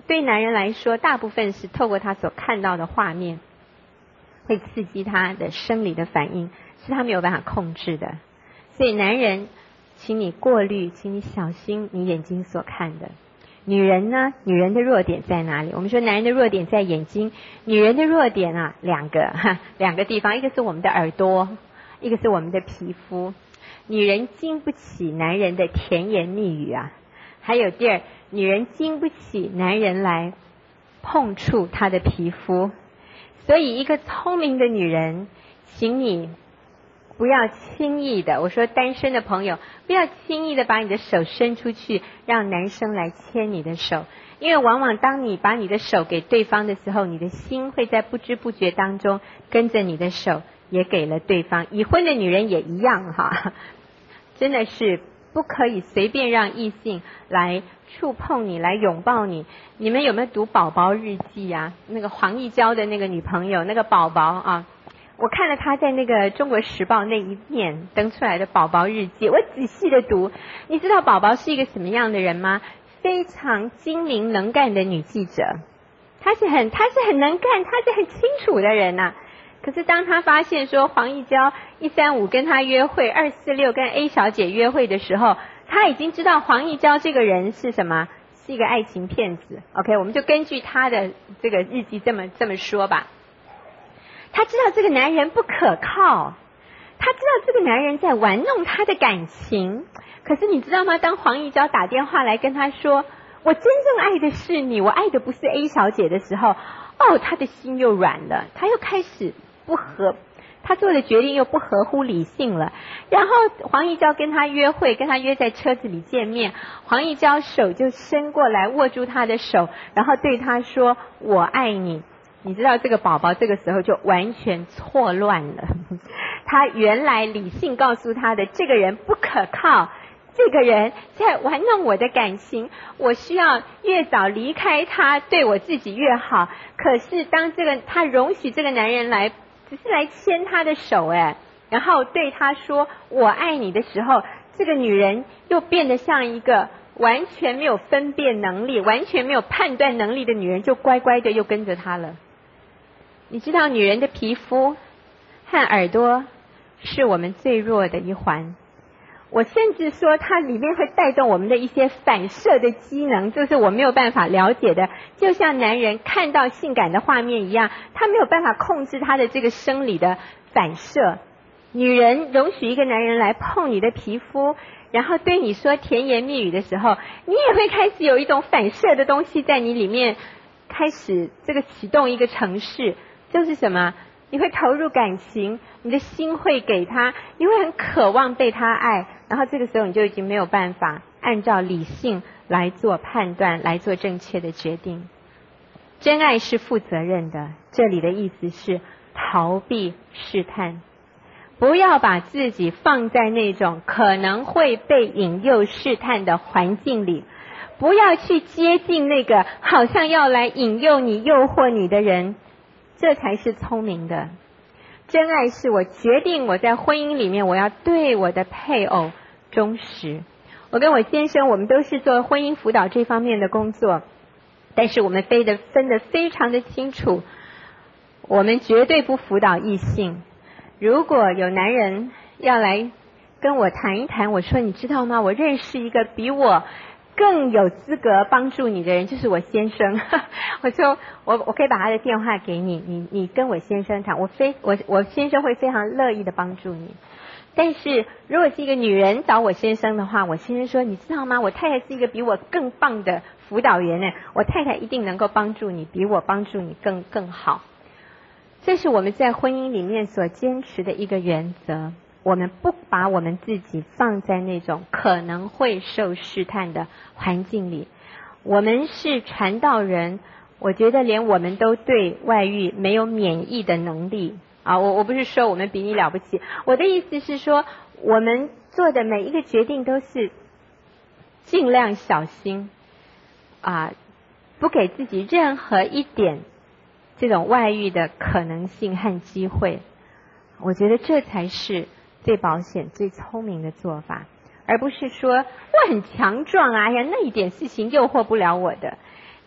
对男人来说，大部分是透过他所看到的画面，会刺激他的生理的反应，是他没有办法控制的。所以男人，请你过滤，请你小心你眼睛所看的。女人呢？女人的弱点在哪里？我们说男人的弱点在眼睛，女人的弱点啊，两个哈，两个地方，一个是我们的耳朵，一个是我们的皮肤。女人经不起男人的甜言蜜语啊，还有第二，女人经不起男人来碰触她的皮肤。所以一个聪明的女人，请你不要轻易的，我说单身的朋友，不要轻易的把你的手伸出去，让男生来牵你的手。因为往往当你把你的手给对方的时候，你的心会在不知不觉当中跟着你的手也给了对方。已婚的女人也一样哈，真的是不可以随便让异性来触碰你，来拥抱你。你们有没有读宝宝日记啊？那个黄义交的那个女朋友，那个宝宝啊，我看了他在那个中国时报那一面登出来的宝宝日记，我仔细的读。你知道宝宝是一个什么样的人吗？非常精明能干的女记者，她是很她是很能干，她是很清楚的人啊。可是当她发现说黄义交一三五跟她约会，二四六跟 A 小姐约会的时候，她已经知道黄义交这个人是什么，是一个爱情骗子。 OK， 我们就根据她的这个日记这么这么说吧。她知道这个男人不可靠，她知道这个男人在玩弄她的感情。可是你知道吗？当黄义交打电话来跟她说我真正爱的是你，我爱的不是 A 小姐的时候，哦，她的心又软了，她又开始不合，她做的决定又不合乎理性了。然后黄义交跟她约会，跟她约在车子里见面，黄义交手就伸过来握住她的手，然后对她说我爱你。你知道这个宝宝这个时候就完全错乱了，他原来理性告诉他的这个人不可靠，这个人在玩弄我的感情，我需要越早离开他，对我自己越好。可是当这个他容许这个男人来，只是来牵他的手，哎，然后对他说我爱你的时候，这个女人又变得像一个完全没有分辨能力，完全没有判断能力的女人，就乖乖的又跟着他了。你知道女人的皮肤和耳朵是我们最弱的一环，我甚至说它里面会带动我们的一些反射的机能，就是我没有办法了解的。就像男人看到性感的画面一样，他没有办法控制他的这个生理的反射。女人容许一个男人来碰你的皮肤，然后对你说甜言蜜语的时候，你也会开始有一种反射的东西在你里面开始这个启动一个程式。就是什么？你会投入感情，你的心会给他，你会很渴望被他爱，然后这个时候你就已经没有办法按照理性来做判断，来做正确的决定。真爱是负责任的，这里的意思是逃避试探，不要把自己放在那种可能会被引诱试探的环境里，不要去接近那个好像要来引诱你、诱惑你的人，这才是聪明的。真爱是我决定我在婚姻里面我要对我的配偶忠实。我跟我先生我们都是做婚姻辅导这方面的工作，但是我们分得分得非常的清楚，我们绝对不辅导异性。如果有男人要来跟我谈一谈，我说你知道吗，我认识一个比我更有资格帮助你的人，就是我先生。我说我我可以把他的电话给你，你你跟我先生谈，我非我我先生会非常乐意的帮助你。但是如果是一个女人找我先生的话，我先生说你知道吗，我太太是一个比我更棒的辅导员呢，我太太一定能够帮助你，比我帮助你更更好。这是我们在婚姻里面所坚持的一个原则，我们不把我们自己放在那种可能会受试探的环境里。我们是传道人，我觉得连我们都对外遇没有免疫的能力啊！我我不是说我们比你了不起，我的意思是说，我们做的每一个决定都是尽量小心啊，不给自己任何一点这种外遇的可能性和机会。我觉得这才是最保险、最聪明的做法，而不是说我很强壮啊，哎呀，那一点事情诱惑不了我的。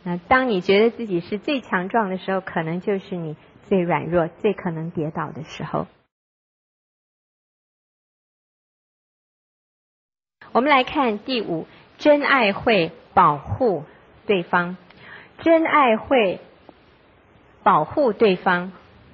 啊，当你觉得自己是最强壮的时候，可能就是你最软弱、最可能跌倒的时候。我们来看第五，真爱会保护对方。真爱会保护对方。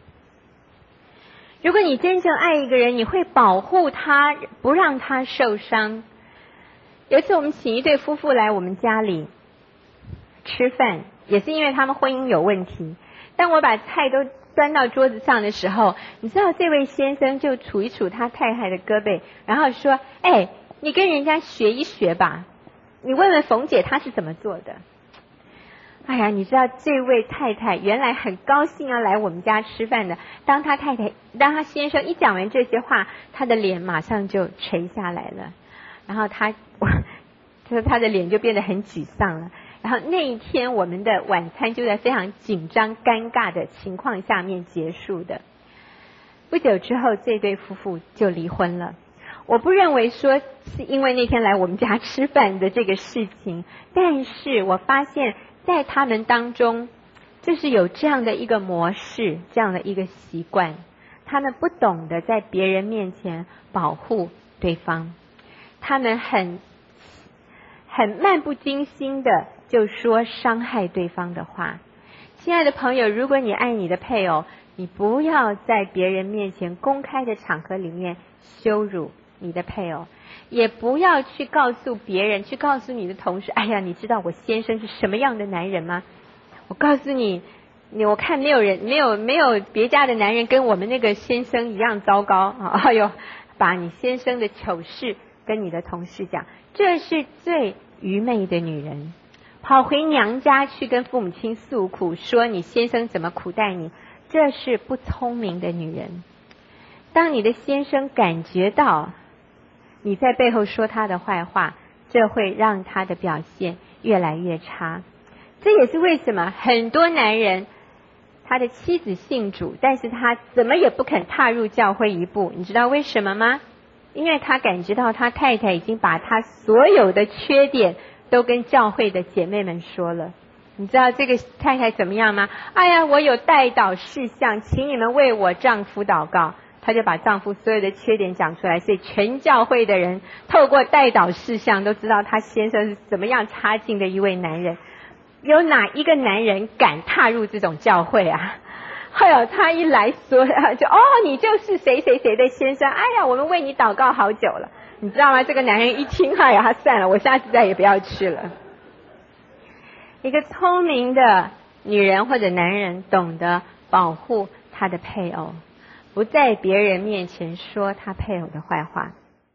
如果你真正爱一个人，你会保护他，不让他受伤。有一次我们请一对夫妇来我们家里吃饭，也是因为他们婚姻有问题。当我把菜都端到桌子上的时候，你知道这位先生就杵一杵他太太的胳膊，然后说：哎，你跟人家学一学吧，你问问冯姐她是怎么做的。哎呀，你知道这位太太原来很高兴要来我们家吃饭的，当他太太当他先生一讲完这些话，他的脸马上就垂下来了，然后他就是他的脸就变得很沮丧了。然后那一天我们的晚餐就在非常紧张尴尬的情况下面结束的。不久之后这对夫妇就离婚了。我不认为说是因为那天来我们家吃饭的这个事情，但是我发现在他们当中就是有这样的一个模式，这样的一个习惯，他们不懂得在别人面前保护对方，他们很很漫不经心的就说伤害对方的话。亲爱的朋友，如果你爱你的配偶，你不要在别人面前公开的场合里面羞辱你的配偶，也不要去告诉别人，去告诉你的同事，哎呀，你知道我先生是什么样的男人吗？我告诉你，你我看没有人没有没有别家的男人跟我们那个先生一样糟糕啊！哎呦，把你先生的糗事跟你的同事讲，这是最愚昧的女人。跑回娘家去跟父母亲诉苦，说你先生怎么苦待你，这是不聪明的女人。当你的先生感觉到你在背后说他的坏话，这会让他的表现越来越差。这也是为什么很多男人他的妻子信主，但是他怎么也不肯踏入教会一步。你知道为什么吗？因为他感觉到他太太已经把他所有的缺点都跟教会的姐妹们说了。你知道这个太太怎么样吗？哎呀，我有代祷事项，请你们为我丈夫祷告。她就把丈夫所有的缺点讲出来，所以全教会的人透过代祷事项都知道她先生是怎么样差劲的一位男人。有哪一个男人敢踏入这种教会啊？哎呦，他一来说就哦，你就是谁谁谁的先生，哎呀，我们为你祷告好久了。你知道吗？这个男人一听，哎呀，他算了，我下次再也不要去了。一个聪明的女人或者男人懂得保护他的配偶，不在别人面前说他配偶的坏话。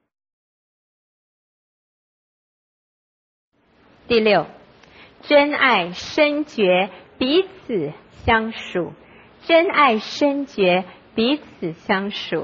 第六，真爱深觉彼此相属。真爱深觉彼此相属。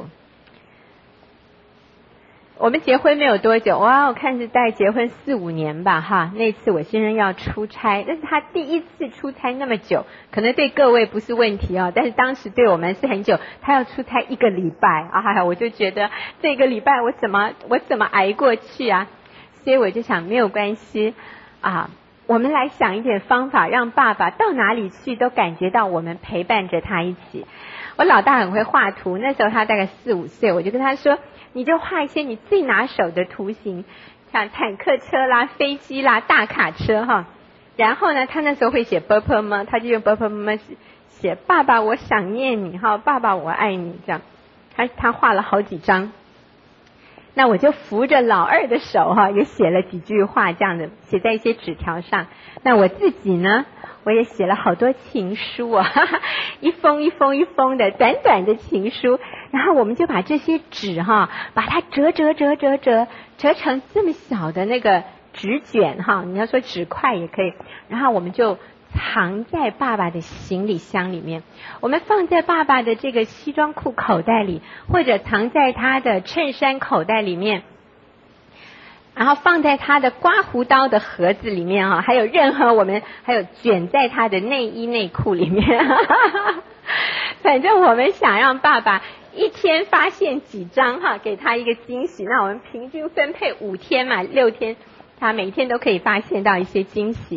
我们结婚没有多久，哇，我看是大概结婚四五年吧，哈。那次我先生要出差，但是他第一次出差那么久，可能对各位不是问题哦，但是当时对我们是很久。他要出差一个礼拜啊，我就觉得这个礼拜我怎么我怎么挨过去啊？所以我就想没有关系啊，我们来想一点方法，让爸爸到哪里去都感觉到我们陪伴着他一起。我老大很会画图，那时候他大概四五岁，我就跟他说，你就画一些你最拿手的图形，像坦克车啦、飞机啦、大卡车哈。然后呢，他那时候会写 b p m， 他就用 b p m 写爸爸我想念你哈，爸爸我爱你这样。他他画了好几张。那我就扶着老二的手哈，也写了几句话这样的，写在一些纸条上。那我自己呢，我也写了好多情书啊，哈哈，一封一封一封的短短的情书。然后我们就把这些纸哈，把它折折折折折折成这么小的那个纸卷哈，你要说纸块也可以。然后我们就藏在爸爸的行李箱里面，我们放在爸爸的这个西装裤口袋里，或者藏在他的衬衫口袋里面，然后放在他的刮胡刀的盒子里面哈，还有任何我们还有卷在他的内衣内裤里面，反正我们想让爸爸一天发现几张哈，给他一个惊喜。那我们平均分配五天嘛，六天，他每天都可以发现到一些惊喜。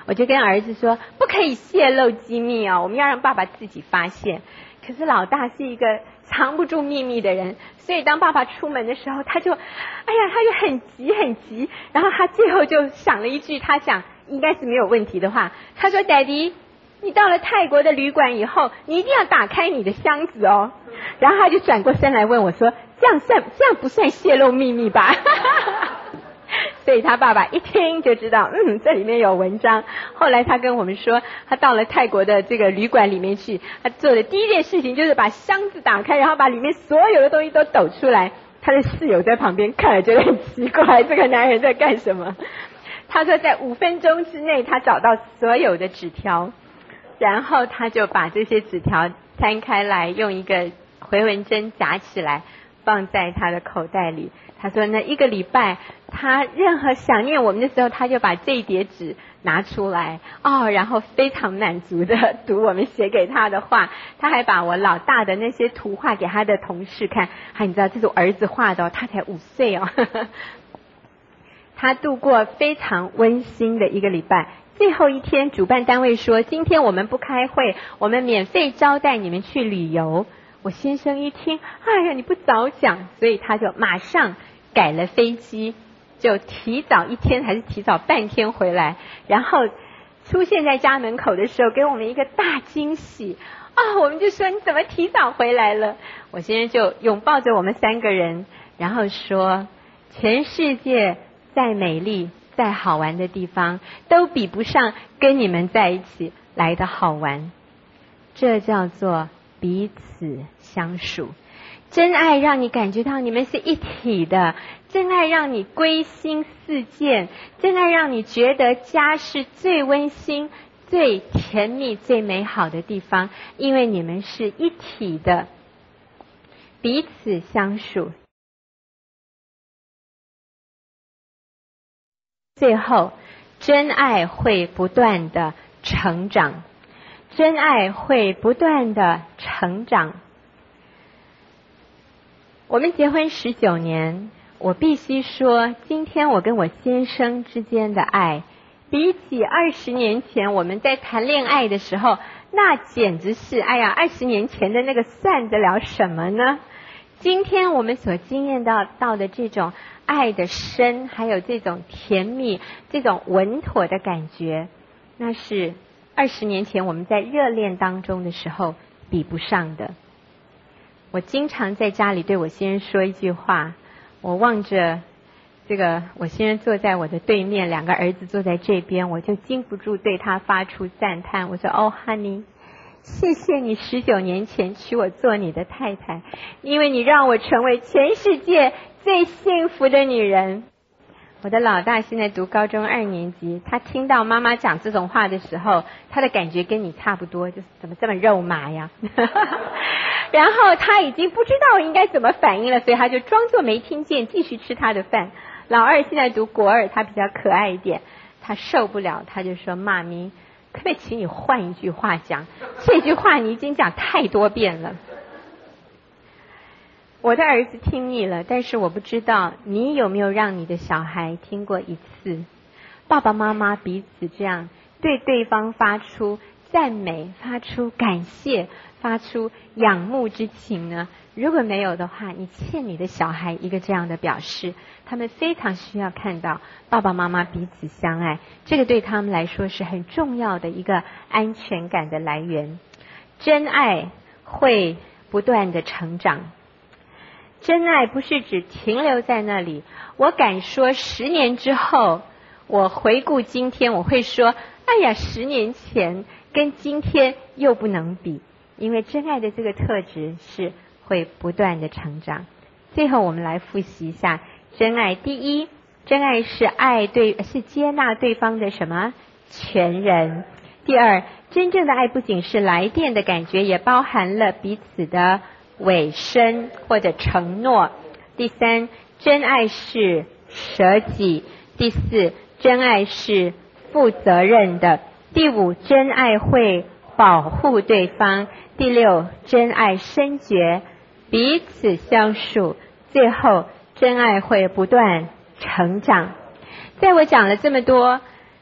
我就跟儿子说，不可以泄露机密哦，我们要让爸爸自己发现。可是老大是一个藏不住秘密的人，所以当爸爸出门的时候，他就，哎呀，他就很急很急，然后他最后就想了一句他想应该是没有问题的话，他说 Daddy， 你到了泰国的旅馆以后，你一定要打开你的箱子哦。然后他就转过身来问我说，这样算这样不算泄露秘密吧？所以他爸爸一听就知道，嗯，这里面有文章。后来他跟我们说，他到了泰国的这个旅馆里面去，他做的第一件事情就是把箱子打开，然后把里面所有的东西都抖出来。他的室友在旁边看了觉得很奇怪，这个男人在干什么？他说在五分钟之内他找到所有的纸条，然后他就把这些纸条摊开来，用一个回纹针夹起来放在他的口袋里。他说那一个礼拜他任何想念我们的时候，他就把这一叠纸拿出来哦，然后非常满足的读我们写给他的话。他还把我老大的那些图画给他的同事看，还你知道这是我儿子画的哦，他才五岁哦。他度过非常温馨的一个礼拜。最后一天主办单位说，今天我们不开会，我们免费招待你们去旅游。我先生一听，哎呀，你不早讲，所以他就马上改了飞机，就提早一天还是提早半天回来，然后出现在家门口的时候给我们一个大惊喜啊、哦！我们就说你怎么提早回来了？我先生就拥抱着我们三个人，然后说，全世界再美丽再好玩的地方都比不上跟你们在一起来的好玩。这叫做彼此相属。真爱让你感觉到你们是一体的，真爱让你归心似箭，真爱让你觉得家是最温馨最甜蜜最美好的地方，因为你们是一体的，彼此相属。最后，真爱会不断的成长，真爱会不断的成长。我们结婚十九年，我必须说，今天我跟我先生之间的爱，比起二十年前我们在谈恋爱的时候，那简直是，哎呀，二十年前的那个算得了什么呢？今天我们所经验到到的这种爱的深，还有这种甜蜜，这种稳妥的感觉，那是二十年前我们在热恋当中的时候比不上的。我经常在家里对我先生说一句话，我望着这个我先生坐在我的对面，两个儿子坐在这边，我就禁不住对他发出赞叹。我说，哦 honey， 谢谢你十九年前娶我做你的太太，因为你让我成为全世界最幸福的女人。我的老大现在读高中二年级，他听到妈妈讲这种话的时候，他的感觉跟你差不多，就是怎么这么肉麻呀然后他已经不知道应该怎么反应了，所以他就装作没听见，继续吃他的饭。老二现在读国二，他比较可爱一点，他受不了，他就说，妈咪，可不可以请你换一句话讲，这句话你已经讲太多遍了。我的儿子听腻了，但是我不知道你有没有让你的小孩听过一次，爸爸妈妈彼此这样对对方发出赞美，发出感谢，发出仰慕之情呢？如果没有的话，你欠你的小孩一个这样的表示，他们非常需要看到爸爸妈妈彼此相爱，这个对他们来说是很重要的一个安全感的来源。真爱会不断的成长，真爱不是只停留在那里。我敢说十年之后，我回顾今天，我会说，哎呀，十年前跟今天又不能比，因为真爱的这个特质是会不断的成长。最后我们来复习一下真爱。第一，真爱是爱对，是接纳对方的什么？全人。第二，真正的爱不仅是来电的感觉，也包含了彼此的委身或者承诺。第三，真爱是舍己。第四，真爱是负责任的。第五，真爱会保护对方。第六，真爱深觉，彼此相属。最后，真爱会不断成长。在我讲了这么多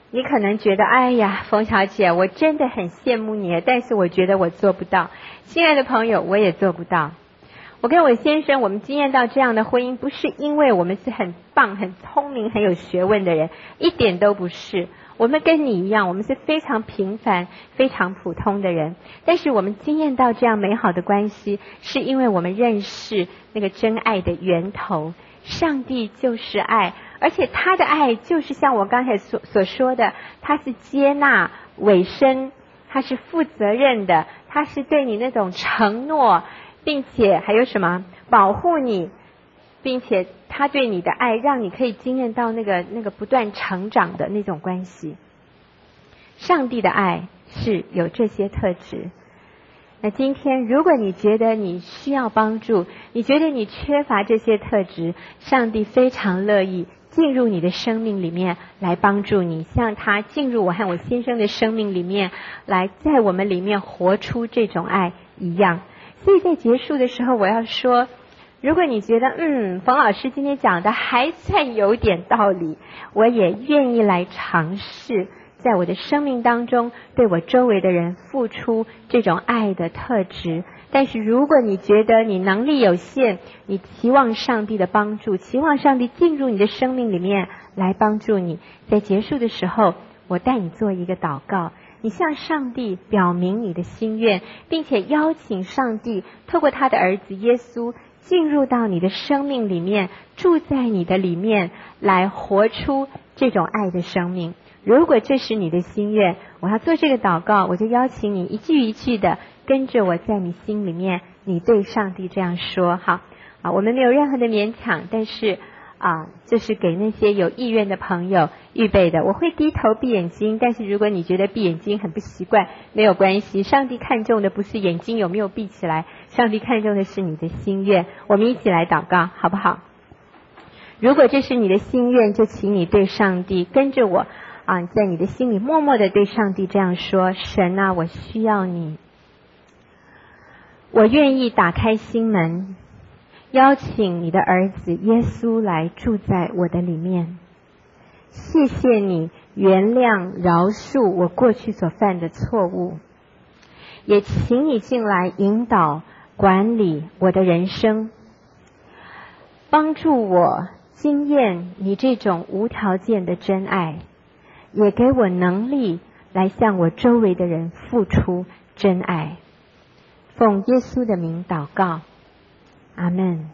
你可能觉得，哎呀，冯小姐，我真的很羡慕你，但是我觉得我做不到。亲爱的朋友，我也做不到。我跟我先生，我们经验到这样的婚姻，不是因为我们是很棒、很聪明、很有学问的人，一点都不是。我们跟你一样，我们是非常平凡、非常普通的人，但是我们经验到这样美好的关系，是因为我们认识那个真爱的源头。上帝就是爱，而且他的爱就是像我刚才所所说的，他是接纳、委身，他是负责任的，他是对你那种承诺，并且还有什么保护你，并且他对你的爱让你可以经验到那个那个不断成长的那种关系。上帝的爱是有这些特质。那今天如果你觉得你需要帮助，你觉得你缺乏这些特质，上帝非常乐意进入你的生命里面来帮助你，像他进入我和我先生的生命里面，来在我们里面活出这种爱一样。所以在结束的时候我要说，如果你觉得嗯，冯老师今天讲的还算有点道理，我也愿意来尝试在我的生命当中对我周围的人付出这种爱的特质。但是如果你觉得你能力有限，你期望上帝的帮助，期望上帝进入你的生命里面来帮助你，在结束的时候我带你做一个祷告，你向上帝表明你的心愿，并且邀请上帝透过他的儿子耶稣进入到你的生命里面，住在你的里面，来活出这种爱的生命。如果这是你的心愿，我要做这个祷告，我就邀请你一句一句的跟着我在你心里面，你对上帝这样说。好啊，我们没有任何的勉强，但是啊，这是给那些有意愿的朋友预备的。我会低头闭眼睛，但是如果你觉得闭眼睛很不习惯，没有关系，上帝看重的不是眼睛有没有闭起来，上帝看重的是你的心愿。我们一起来祷告好不好？如果这是你的心愿，就请你对上帝跟着我啊，在你的心里默默的对上帝这样说：神啊，我需要你，我愿意打开心门，邀请你的儿子耶稣来住在我的里面。谢谢你原谅饶恕我过去所犯的错误，也请你进来引导管理我的人生，帮助我经验你这种无条件的真爱，也给我能力来向我周围的人付出真爱。奉耶稣的名祷告，阿们。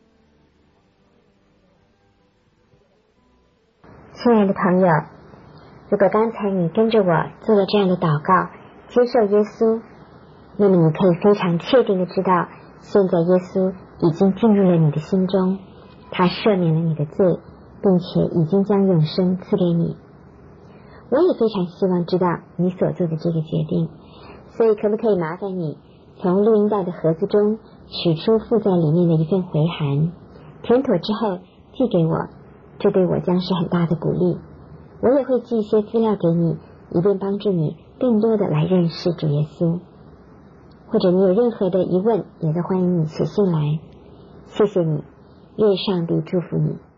亲爱的朋友，如果刚才你跟着我做了这样的祷告，接受耶稣，那么你可以非常确定的知道，现在耶稣已经进入了你的心中，他赦免了你的罪，并且已经将永生赐给你。我也非常希望知道你所做的这个决定，所以可不可以麻烦你从录音带的盒子中取出附在里面的一份回函，填妥之后寄给我，这对我将是很大的鼓励。我也会寄一些资料给你，以便帮助你更多的来认识主耶稣。或者你有任何的疑问，也都欢迎你写信来。谢谢你，愿上帝祝福你。